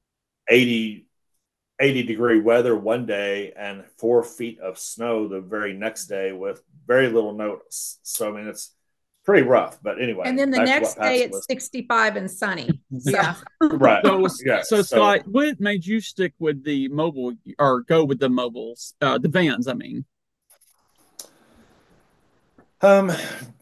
eighty, eighty degree weather one day and four feet of snow the very next day with very little notice. So, I mean, it's pretty rough, but anyway. And then the next day it's was. sixty-five and sunny. So. Yeah. Right. So, yeah. so, so Scott, what made you stick with the mobile or go with the mobiles, uh, the vans, I mean? Um,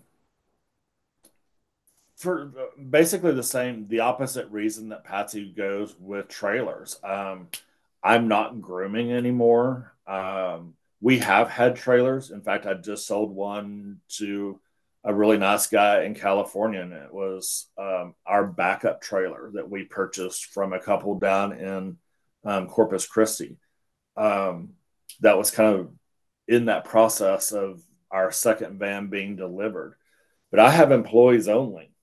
for basically the same, the opposite reason that Patsy goes with trailers. Um, I'm not grooming anymore. Um, we have had trailers. In fact, I just sold one to a really nice guy in California, and it was um, our backup trailer that we purchased from a couple down in um, Corpus Christi. Um, that was kind of in that process of our second van being delivered. But I have employees only.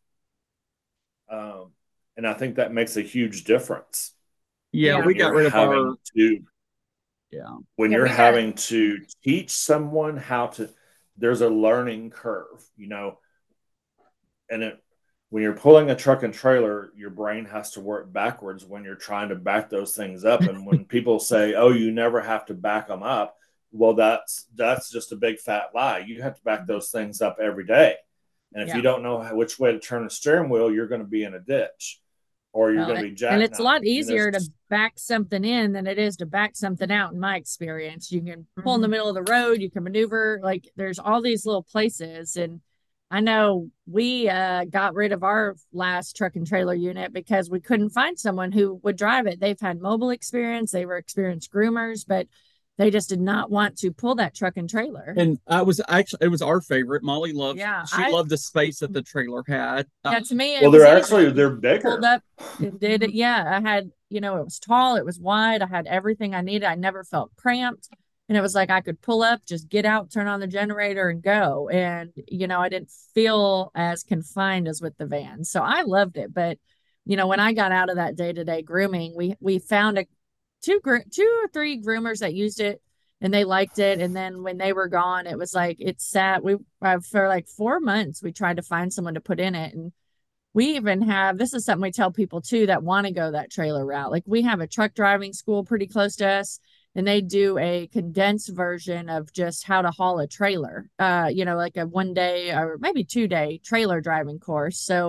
Um, and I think that makes a huge difference. Yeah, we got rid of our... To, yeah. When yeah, you're got... having to teach someone how to... There's a learning curve, you know, and it, when you're pulling a truck and trailer, your brain has to work backwards when you're trying to back those things up. And when people say, oh, you never have to back them up, well, that's, that's just a big fat lie. You have to back those things up every day. And if yeah. you don't know how, which way to turn the steering wheel, you're going to be in a ditch or you're well, going to be jacked. And it's a lot easier to back something in than it is to back something out. In my experience, you can pull in the middle of the road, you can maneuver, like there's all these little places. And I know we uh, got rid of our last truck and trailer unit because we couldn't find someone who would drive it. They've had mobile experience, they were experienced groomers, but they just did not want to pull that truck and trailer. And I was actually, it was our favorite. Molly loved, yeah, she I, loved the space that the trailer had. Yeah, to me, it well, was they're actually, easy. They're bigger. Pulled up, it did it. Yeah, I had, you know, it was tall, it was wide. I had everything I needed. I never felt cramped. And it was like I could pull up, just get out, turn on the generator and go. And, you know, I didn't feel as confined as with the van. So I loved it. But, you know, when I got out of that day-to-day grooming, we we found a two, two or three groomers that used it and they liked it. And then when they were gone, it was like it sat. We uh, for like four months, we tried to find someone to put in it. And we even have, this is something we tell people too that want to go that trailer route. Like we have a truck driving school pretty close to us. And they do a condensed version of just how to haul a trailer, uh, you know, like a one day or maybe two day trailer driving course. So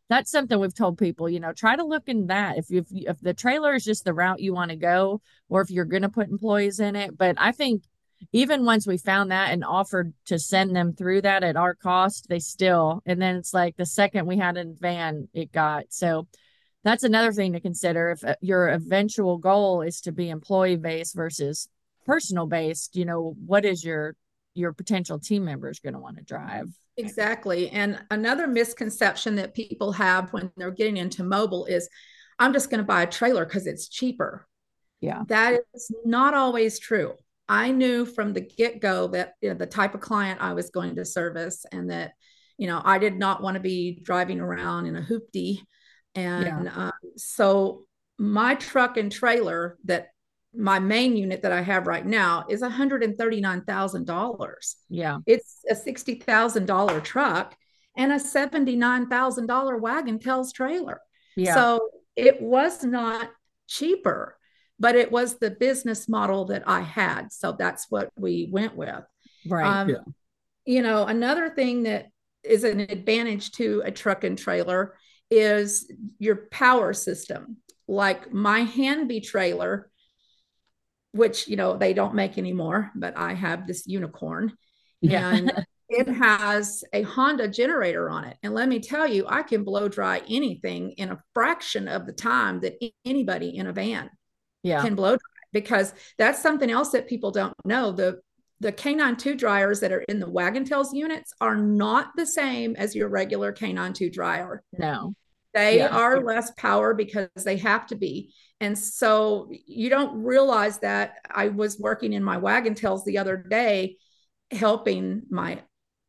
that's something we've told people, you know, try to look in that. If if if the trailer is just the route you want to go, or if you're going to put employees in it. But I think even once we found that and offered to send them through that at our cost, they still, and then it's like the second we had a van, it got. So that's another thing to consider. If uh, your eventual goal is to be employee based versus personal based, you know, what is your your potential team members going to want to drive? Exactly. And another misconception that people have when they're getting into mobile is, I'm just going to buy a trailer because it's cheaper. Yeah. That is not always true. I knew from the get-go that, you know, the type of client I was going to service, and that, you know, I did not want to be driving around in a hoopty. And yeah. um, so my truck and trailer, that my main unit that I have right now, is one hundred thirty-nine thousand dollars. Yeah. It's a sixty thousand dollars truck and a seventy-nine thousand dollars Wagentails trailer. Yeah. So it was not cheaper, but it was the business model that I had. So that's what we went with. Right. Um, yeah. You know, another thing that is an advantage to a truck and trailer is your power system. Like my Hanby trailer, which, you know, they don't make anymore, but I have this unicorn, yeah. and it has a Honda generator on it. And let me tell you, I can blow dry anything in a fraction of the time that anybody in a van yeah. can blow dry, because that's something else that people don't know. The the K nine two dryers that are in the Wagentails units are not the same as your regular K nine two dryer. No. They yeah. are less power because they have to be. And so you don't realize that. I was working in my Wagentails the other day, helping my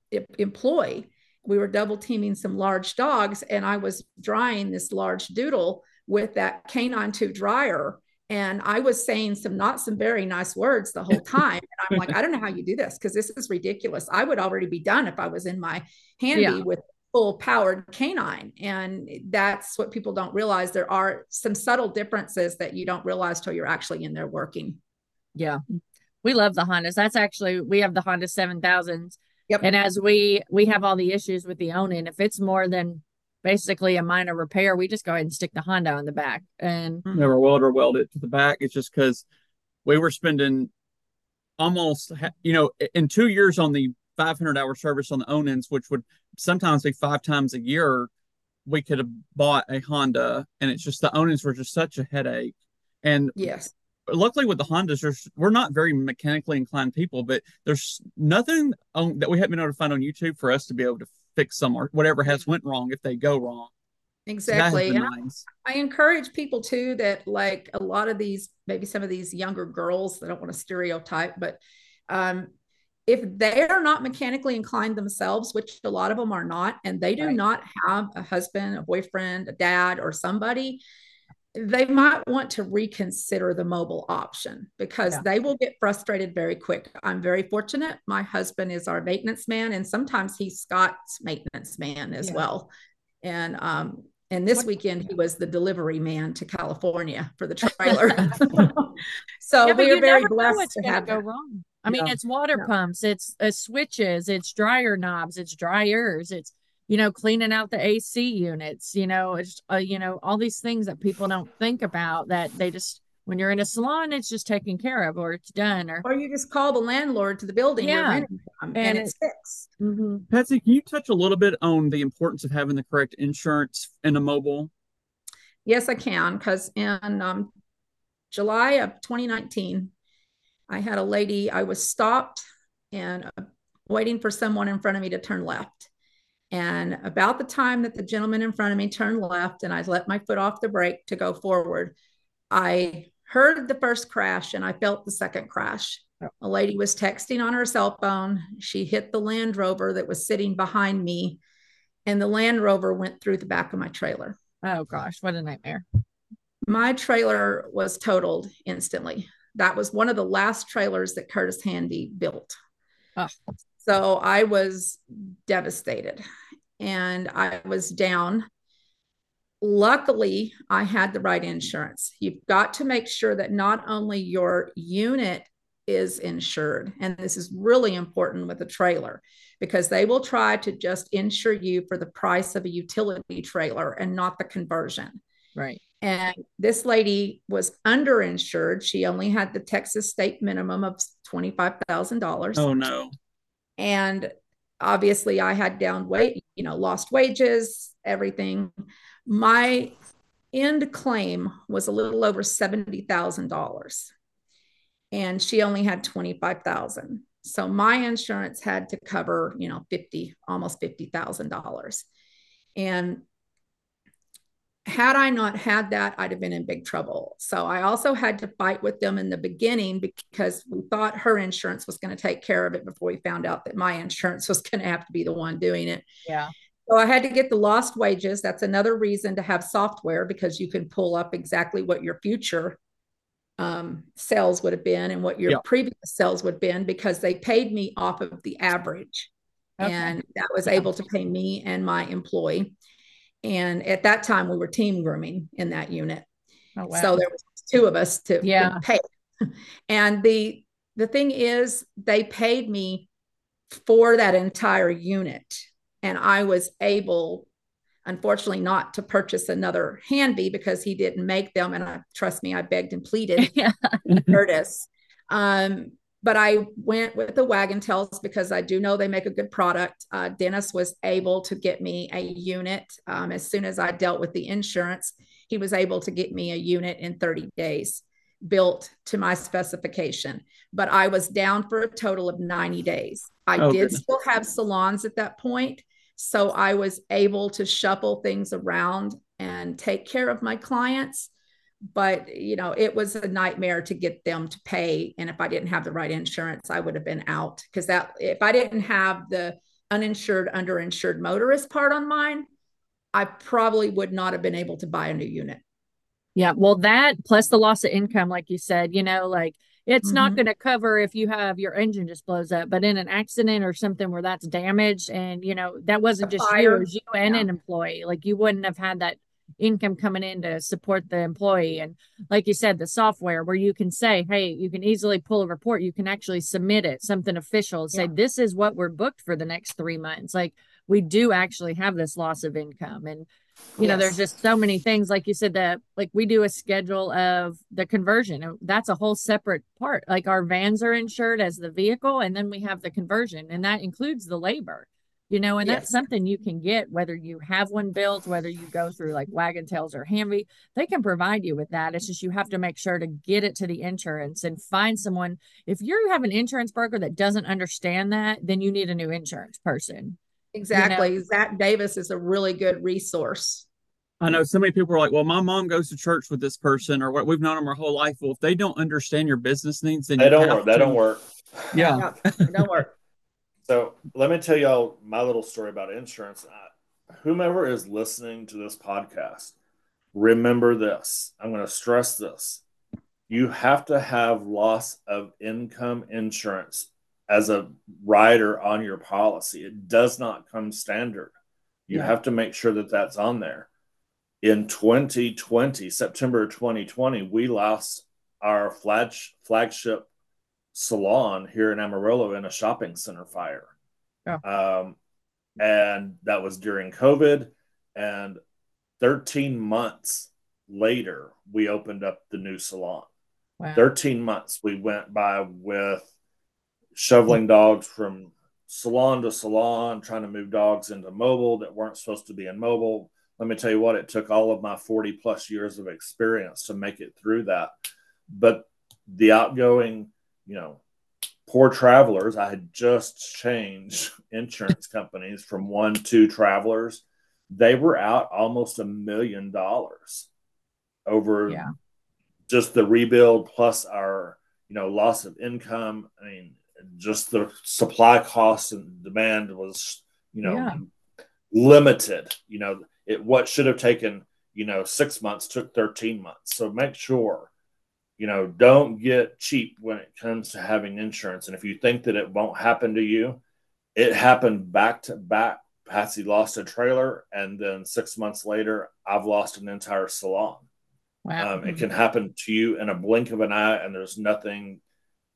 employee. We were double teaming some large dogs, and I was drying this large doodle with that K nine two dryer. And I was saying some not some very nice words the whole time. And I'm like, I don't know how you do this, because this is ridiculous. I would already be done if I was in my Handy yeah. with full powered canine. And that's what people don't realize. There are some subtle differences that you don't realize till you're actually in there working. Yeah. We love the Hondas. That's actually, we have the Honda seven thousands. Yep. And as we, we have all the issues with the owning, if it's more than basically a minor repair, we just go ahead and stick the Honda on the back. And never weld or weld it to the back. It's just because we were spending almost, you know, in two years on the five hundred hour service on the own-ins, which would sometimes be five times a year, we could have bought a Honda, and it's just the own-ins were just such a headache. And yes, luckily with the Hondas, there's, we're not very mechanically inclined people, but there's nothing on, that we haven't been able to find on YouTube for us to be able to fix some or whatever has went wrong if they go wrong. Exactly. So nice. I, I encourage people too, that like a lot of these, maybe some of these younger girls, I don't want to stereotype, but um, if they are not mechanically inclined themselves, which a lot of them are not, and they do right. not have a husband, a boyfriend, a dad, or somebody, they might want to reconsider the mobile option, because yeah. they will get frustrated very quick. I'm very fortunate. My husband is our maintenance man, and sometimes he's Scott's maintenance man as yeah. well. And um, and this what, weekend he was the delivery man to California for the trailer. So yeah, we are very blessed to have go that. wrong. I mean, yeah. it's water yeah. pumps, it's uh, switches, it's dryer knobs, it's dryers, it's, you know, cleaning out the A C units, you know, it's, uh, you know, all these things that people don't think about, that they just, when you're in a salon, it's just taken care of, or it's done. Or, or you just call the landlord to the building yeah. you're renting from, and, and it's fixed. Mm-hmm. Patsy, can you touch a little bit on the importance of having the correct insurance in a mobile? Yes, I can, because in um, July of twenty nineteen, I had a lady, I was stopped and uh, waiting for someone in front of me to turn left. And about the time that the gentleman in front of me turned left and I let my foot off the brake to go forward, I heard the first crash and I felt the second crash. A lady was texting on her cell phone. She hit the Land Rover that was sitting behind me, and the Land Rover went through the back of my trailer. Oh gosh, what a nightmare. My trailer was totaled instantly. That was one of the last trailers that Curtis Handy built. Oh. So I was devastated and I was down. Luckily, I had the right insurance. You've got to make sure that not only your unit is insured. And this is really important with a trailer because they will try to just insure you for the price of a utility trailer and not the conversion. Right. And this lady was underinsured. She only had the Texas state minimum of twenty-five thousand dollars. Oh, no. And obviously I had down weight, you know, lost wages, everything. My end claim was a little over seventy thousand dollars. And she only had twenty-five thousand dollars. So my insurance had to cover, you know, fifty, almost fifty thousand dollars. And had I not had that, I'd have been in big trouble. So I also had to fight with them in the beginning because we thought her insurance was going to take care of it before we found out that my insurance was going to have to be the one doing it. Yeah. So I had to get the lost wages. That's another reason to have software, because you can pull up exactly what your future um, sales would have been and what your Yep. previous sales would have been, because they paid me off of the average. Okay. And that was Yeah. able to pay me and my employee. And at that time we were team grooming in that unit. Oh, wow. So there was two of us to Yeah. pay. And the, the thing is, they paid me for that entire unit. And I was able, unfortunately, not to purchase another Hanby because he didn't make them. And I, trust me, I begged and pleaded Yeah. Curtis. Um, but I went with the Wagon Tails because I do know they make a good product. Uh, Dennis was able to get me a unit. Um, as soon as I dealt with the insurance, he was able to get me a unit in thirty days, built to my specification. But I was down for a total of ninety days. I Oh, did goodness. still have salons at that point. So I was able to shuffle things around and take care of my clients. But, you know, it was a nightmare to get them to pay. And if I didn't have the right insurance, I would have been out, because that, if I didn't have the uninsured, underinsured motorist part on mine, I probably would not have been able to buy a new unit. Yeah. Well, that plus the loss of income, like you said, you know, like it's not Mhm. going to cover if you have your engine just blows up, but in an accident or something where that's damaged and, you know, that wasn't A just you, fire. it was you and Yeah. an employee. Like you wouldn't have had that income coming in to support the employee. And like you said, the software where you can say, hey, you can easily pull a report, you can actually submit it, something official, and say, Yeah. this is what we're booked for the next three months. Like we do actually have this loss of income. And you know, there's Yes. just so many things, like you said, that like we do a schedule of the conversion. And that's a whole separate part. Like our vans are insured as the vehicle, and then we have the conversion, and that includes the labor, you know, and that's Yes. something you can get whether you have one built, whether you go through like Wagon Tails or Hanby. They can provide you with that. It's just you have to make sure to get it to the insurance and find someone. If you have an insurance broker that doesn't understand that, then you need a new insurance person. Exactly. You know? Zach Davis is a really good resource. I know so many people are like, well, my mom goes to church with this person, or what, we've known them our whole life. Well, if they don't understand your business needs, then They you don't have work. They to. don't work. Yeah. Yeah, it don't work. So let me tell y'all my little story about insurance. I, whomever is listening to this podcast, remember this. I'm going to stress this. You have to have loss of income insurance as a rider on your policy. It does not come standard. You Yeah. have to make sure that that's on there. In twenty twenty, September twenty twenty, we lost our flag, flagship salon here in Amarillo in a shopping center fire. Oh. Um, and that was during COVID. And thirteen months later, we opened up the new salon. Wow. thirteen months we went by with shoveling dogs from salon to salon, trying to move dogs into mobile that weren't supposed to be in mobile. Let me tell you what, it took all of my forty plus years of experience to make it through that. But the outgoing, you know, poor travelers, I had just changed insurance companies from one to Travelers. They were out almost a million dollars over Yeah. just the rebuild plus our, you know, loss of income. I mean, just the supply costs and demand was, you know, Yeah. limited. You know, it what should have taken, you know, six months took thirteen months. So make sure, you know, don't get cheap when it comes to having insurance. And if you think that it won't happen to you, it happened back to back. Patsy lost a trailer, and then six months later, I've lost an entire salon. Wow. Um, it can happen to you in a blink of an eye, and there's nothing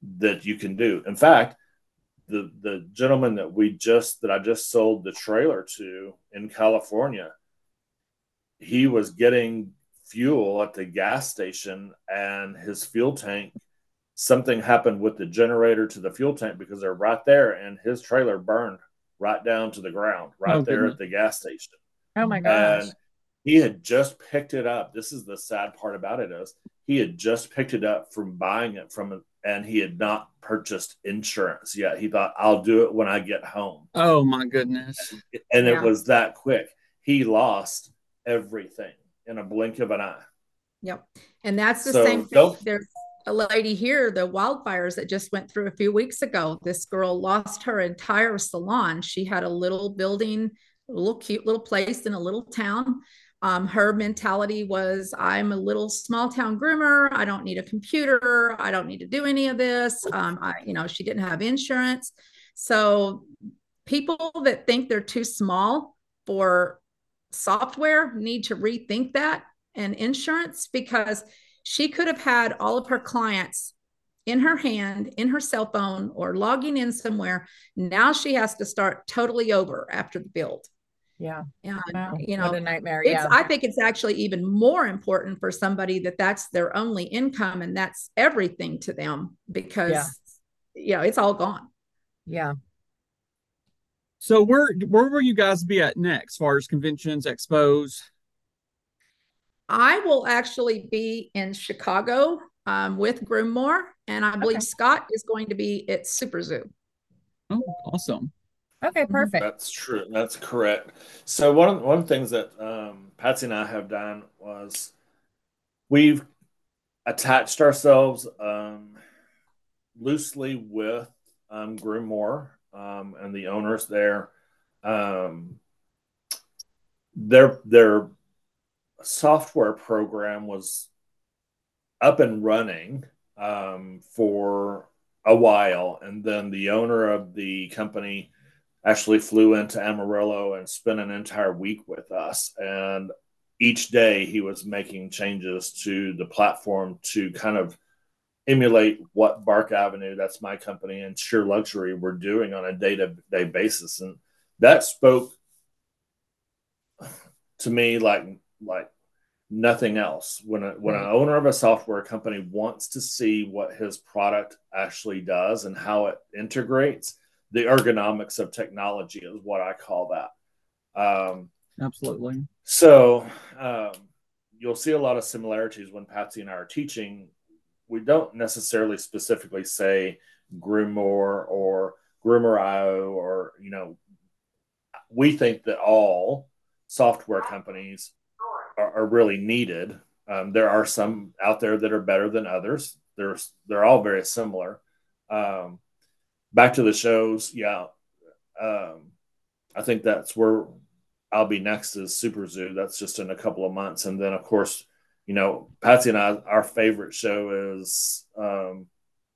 that you can do. In fact, the the gentleman that we just that I just sold the trailer to in California, he was getting fuel at the gas station, and his fuel tank, something happened with the generator to the fuel tank because they're right there, and his trailer burned right down to the ground right Oh, there goodness. at the gas station. Oh my gosh. And he had just picked it up. This is the sad part about it is he had just picked it up from buying it from, and he had not purchased insurance yet. He thought, I'll do it when I get home. Oh my goodness. And Yeah. it was that quick. He lost everything in a blink of an eye. Yep. And that's the So same thing. don't- There's a lady here, the wildfires that just went through a few weeks ago. This girl lost her entire salon. She had a little building, a little cute little place in a little town. Um, her mentality was, I'm a little small town groomer. I don't need a computer. I don't need to do any of this. Um, I, you know, she didn't have insurance. So people that think they're too small for software need to rethink that and insurance, because she could have had all of her clients in her hand, in her cell phone, or logging in somewhere. Now she has to start totally over after the build. Yeah. And, Wow. you know, What a nightmare. it's, Yeah. I think it's actually even more important for somebody that that's their only income and that's everything to them, because, Yeah. you know, it's all gone. Yeah. So where where will you guys be at next, as far as conventions, expos? I will actually be in Chicago um, with Groommore, and I believe Okay. Scott is going to be at Super Zoo. Oh, awesome. Okay, perfect. That's true. That's correct. So one of one of the things that um, Patsy and I have done was we've attached ourselves um, loosely with um, Groommore um, and the owners there. Um, their their software program was up and running um, for a while, and then the owner of the company actually flew into Amarillo and spent an entire week with us. And each day he was making changes to the platform to kind of emulate what Bark Avenue, that's my company, and Sheer Luxury were doing on a day-to-day basis. And that spoke to me like like nothing else. When a, when an owner of a software company wants to see what his product actually does and how it integrates, the ergonomics of technology is what I call that. Um, Absolutely. so um, you'll see a lot of similarities when Patsy and I are teaching. We don't necessarily specifically say Groommore or Groomer dot I O, or, you know, we think that all software companies are, are really needed. Um, there are some out there that are better than others. There's, they're all very similar. Um, back to the shows. Yeah. Um, I think that's where I'll be next is Super Zoo. That's just in a couple of months. And then of course, you know, Patsy and I, our favorite show is um,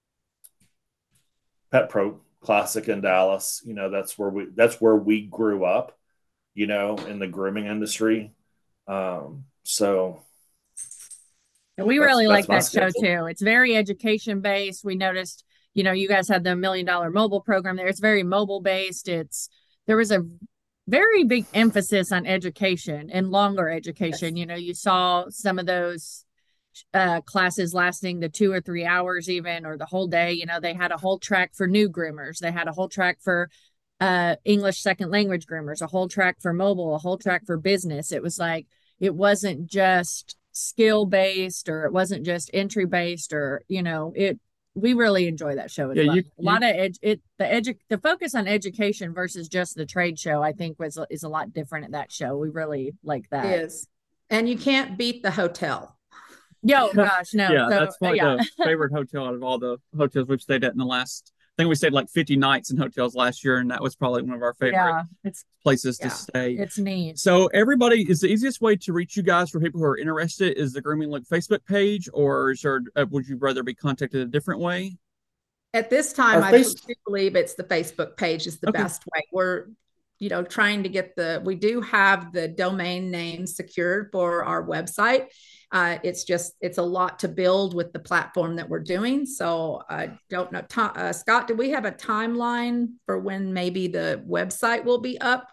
Pet Pro Classic in Dallas. You know, that's where we, that's where we grew up, you know, in the grooming industry. Um, so And we That's- really like that's that my show schedule. too. It's very education based. We noticed, you know, you guys had the million dollar mobile program there. It's very mobile based. It's there was a very big emphasis on education and longer education. Yes. You know, you saw some of those uh classes lasting the two or three hours even, or the whole day. You know, they had a whole track for new groomers. They had a whole track for uh English second language groomers, a whole track for mobile, a whole track for business. It was like it wasn't just skill based, or it wasn't just entry based, or you know, it we really enjoy that show as Yeah, well. you- a lot of ed- it the edu- the focus on education versus just the trade show, I think, was is a lot different at that show. We really like that. Is. And you can't beat the hotel. Yo, gosh, no. Yeah, So, that's probably yeah. the favorite hotel out of all the hotels we've stayed at in the last. I think we stayed like fifty nights in hotels last year, and that was probably one of our favorite Yeah, it's places Yeah. to stay. it's neat. So everybody, is the easiest way to reach you guys for people who are interested is the Grooming Look Facebook page, or is there, uh, would you rather be contacted a different way? At this time, Our I face- do believe it's the Facebook page is the Okay. best way. We're you know, trying to get the, we do have the domain name secured for our website. Uh, it's just, it's a lot to build with the platform that we're doing. So I don't know. Uh, Scott, do we have a timeline for when maybe the website will be up?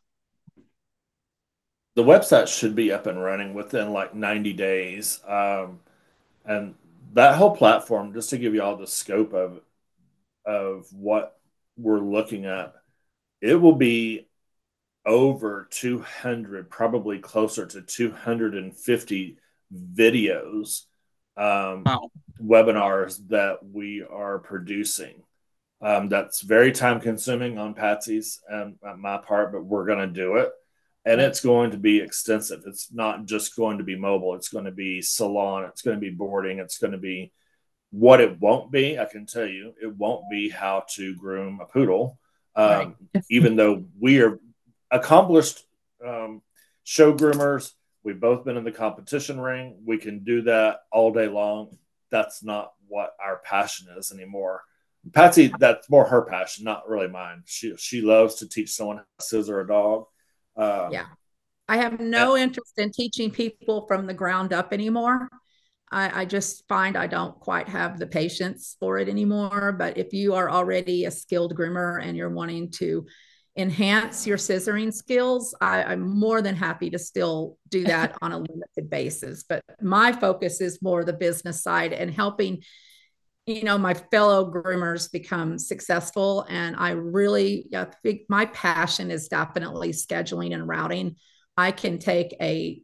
The website should be up and running within like ninety days. Um, and that whole platform, just to give you all the scope of, of what we're looking at, it will be over two hundred, probably closer to two hundred fifty videos, um, wow. webinars that we are producing. Um, that's very time consuming on Patsy's and on my part, but we're going to do it. And it's going to be extensive. It's not just going to be mobile. It's going to be salon. It's going to be boarding. It's going to be what it won't be. I can tell you, it won't be how to groom a poodle. Um, right. Even though we are accomplished um, show groomers, we've both been in the competition ring. We can do that all day long. That's not what our passion is anymore. Patsy, that's more her passion, not really mine. She she loves to teach someone how to scissor a dog. Um, yeah. I have no and, interest in teaching people from the ground up anymore. I, I just find I don't quite have the patience for it anymore. But if you are already a skilled groomer and you're wanting to enhance your scissoring skills, I, I'm more than happy to still do that on a limited basis. But my focus is more the business side and helping, you know, my fellow groomers become successful. And I really, I think my passion is definitely scheduling and routing. I can take a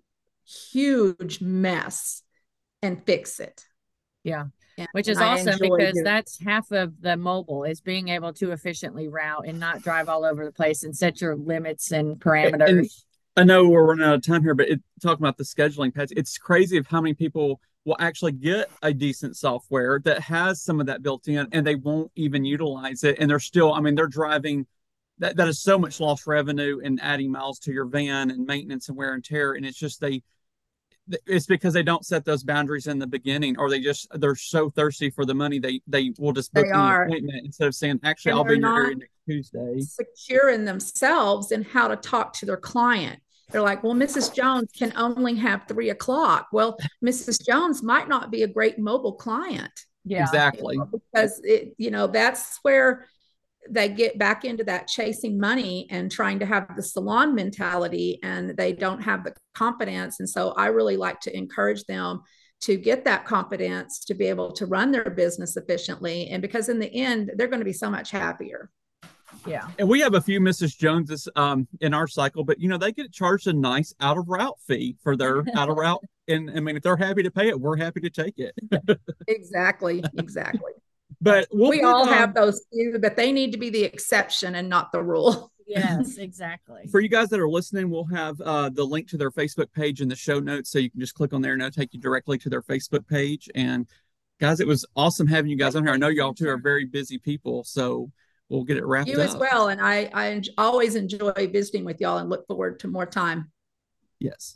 huge mess and fix it. Yeah. And, which is awesome because doing... that's half of the mobile is being able to efficiently route and not drive all over the place and set your limits and parameters. And I know we're running out of time here, but it, talking about the scheduling, Pat, it's crazy of how many people will actually get a decent software that has some of that built in and they won't even utilize it. And they're still, I mean, they're driving, that, that is so much lost revenue and adding miles to your van and maintenance and wear and tear. And it's just, they, it's because they don't set those boundaries in the beginning, or they just, they're so thirsty for the money. They, they will just book an appointment instead of saying, actually, and I'll be in your area next Tuesday. Secure in themselves and how to talk to their client. They're like, well, Missus Jones can only have three o'clock. Well, Missus Jones might not be a great mobile client. Yeah, exactly. You know, because it, you know, that's where they get back into that chasing money and trying to have the salon mentality, and they don't have the confidence. And so I really like to encourage them to get that confidence to be able to run their business efficiently. And because in the end, they're going to be so much happier. Yeah. And we have a few Missus Joneses um, in our cycle, but, you know, they get charged a nice out of route fee for their out of route. And I mean, if they're happy to pay it, we're happy to take it. Exactly. Exactly. But we'll we put, all um, have those few, but they need to be the exception and not the rule. Yes, exactly. For you guys that are listening, we'll have uh, the link to their Facebook page in the show notes. So you can just click on there and it'll take you directly to their Facebook page. And guys, it was awesome having you guys on here. I know y'all two are very busy people, so we'll get it wrapped you up. You as well. And I, I always enjoy visiting with y'all and look forward to more time. Yes.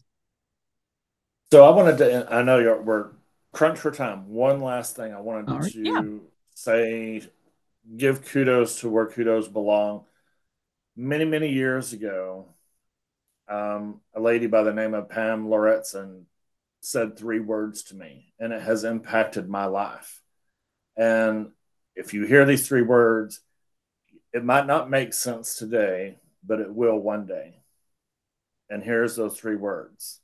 So I wanted to, I know you're, we're crunched for time. One last thing I wanted right. to yeah. say, give kudos to where kudos belong. Many, many years ago, um, a lady by the name of Pam Loretson said three words to me, and it has impacted my life. And if you hear these three words, it might not make sense today, but it will one day. And here's those three words.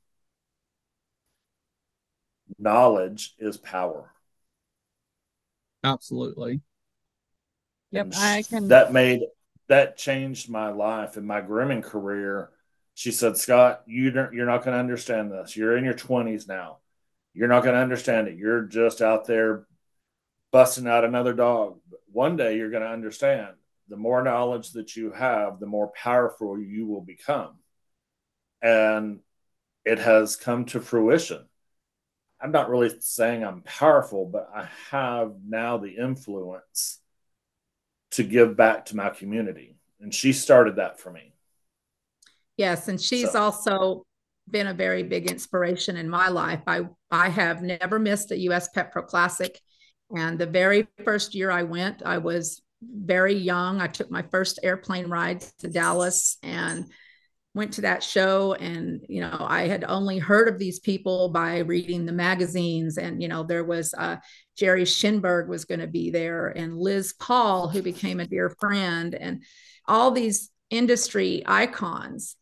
Knowledge is power. Absolutely. Yep, and I can. That made that changed my life and my grooming career. She said, Scott, you don't, you're not going to understand this. You're in your twenties now. You're not going to understand it. You're just out there busting out another dog. But one day you're going to understand. The more knowledge that you have, the more powerful you will become. And it has come to fruition. I'm not really saying I'm powerful, but I have now the influence to give back to my community. And she started that for me. Yes. And she's so. also been a very big inspiration in my life. I, I have never missed a U S Pet Pro Classic. And the very first year I went, I was very young. I took my first airplane ride to Dallas and went to that show. And, you know, I had only heard of these people by reading the magazines. And, you know, there was uh, Jerry Schinberg was going to be there, and Liz Paul, who became a dear friend, and all these industry icons.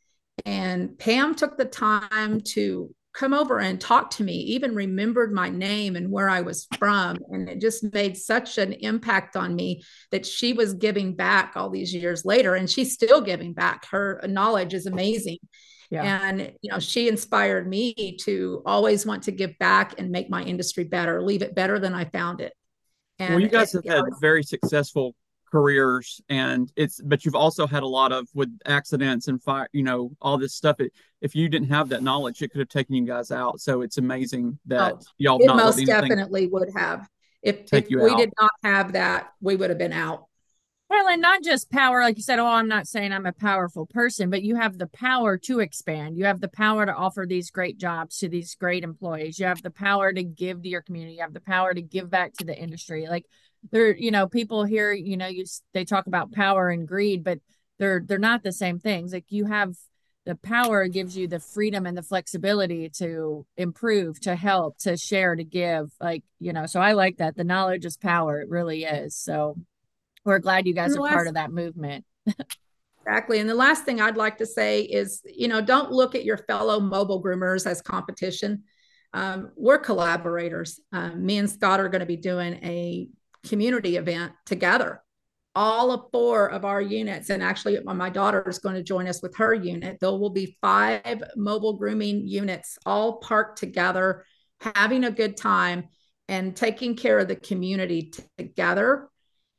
And Pam took the time to come over and talk to me, even remembered my name and where I was from. And it just made such an impact on me that she was giving back all these years later, and she's still giving back. Her knowledge is amazing. Yeah. And, you know, she inspired me to always want to give back and make my industry better, leave it better than I found it. And well, you guys it, have had know, very successful careers, and it's but you've also had a lot of with accidents and fire, you know, all this stuff. It, if you didn't have that knowledge, it could have taken you guys out. So it's amazing that oh, y'all it not most definitely would have. If, if we out. did not have that, we would have been out. Well, and not just power, like you said, oh, I'm not saying I'm a powerful person, but you have the power to expand. You have the power to offer these great jobs to these great employees. You have the power to give to your community. You have the power to give back to the industry. Like there, you know, people here, you know, you they talk about power and greed, but they're they're not the same things. Like you have the power gives you the freedom and the flexibility to improve, to help, to share, to give. Like, you know, so I like that. The knowledge is power. It really is. So we're glad you guys are last, part of that movement. Exactly. And the last thing I'd like to say is, you know, don't look at your fellow mobile groomers as competition. Um, we're collaborators. Um, me and Scott are going to be doing a community event together. All of four of our units, and actually my daughter is going to join us with her unit. There will be five mobile grooming units all parked together, having a good time and taking care of the community together.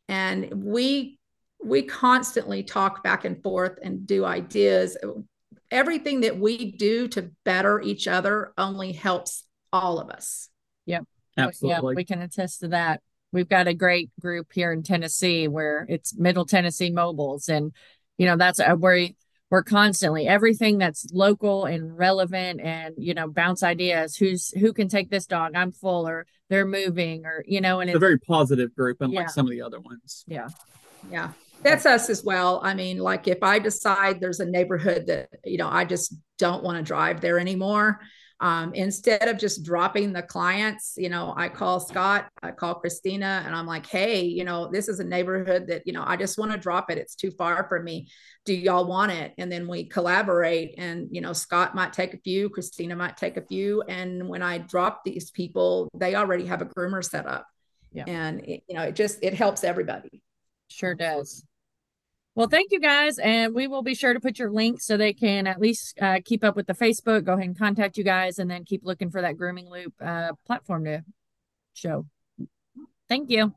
And we we constantly talk back and forth and do ideas. Everything that we do to better each other only helps all of us. Yep. Absolutely. Yeah, we can attest to that. We've got a great group here in Tennessee where it's Middle Tennessee Mobiles. And, you know, that's where we're constantly everything that's local and relevant and, you know, bounce ideas. Who's who can take this dog? I'm full, or they're moving, or, you know, and it's, it's a very positive group, unlike yeah. some of the other ones. Yeah. Yeah. That's us as well. I mean, like if I decide there's a neighborhood that, you know, I just don't want to drive there anymore. Um, instead of just dropping the clients, you know, I call Scott, I call Christina, and I'm like, hey, you know, this is a neighborhood that, you know, I just want to drop it. It's too far from me. Do y'all want it? And then we collaborate, and, you know, Scott might take a few, Christina might take a few. And when I drop these people, they already have a groomer set up. Yeah. And, it, you know, it just, it helps everybody. Sure does. Well, thank you guys. And we will be sure to put your links so they can at least uh, keep up with the Facebook, go ahead and contact you guys, and then keep looking for that Grooming Loop uh, platform to show. Thank you.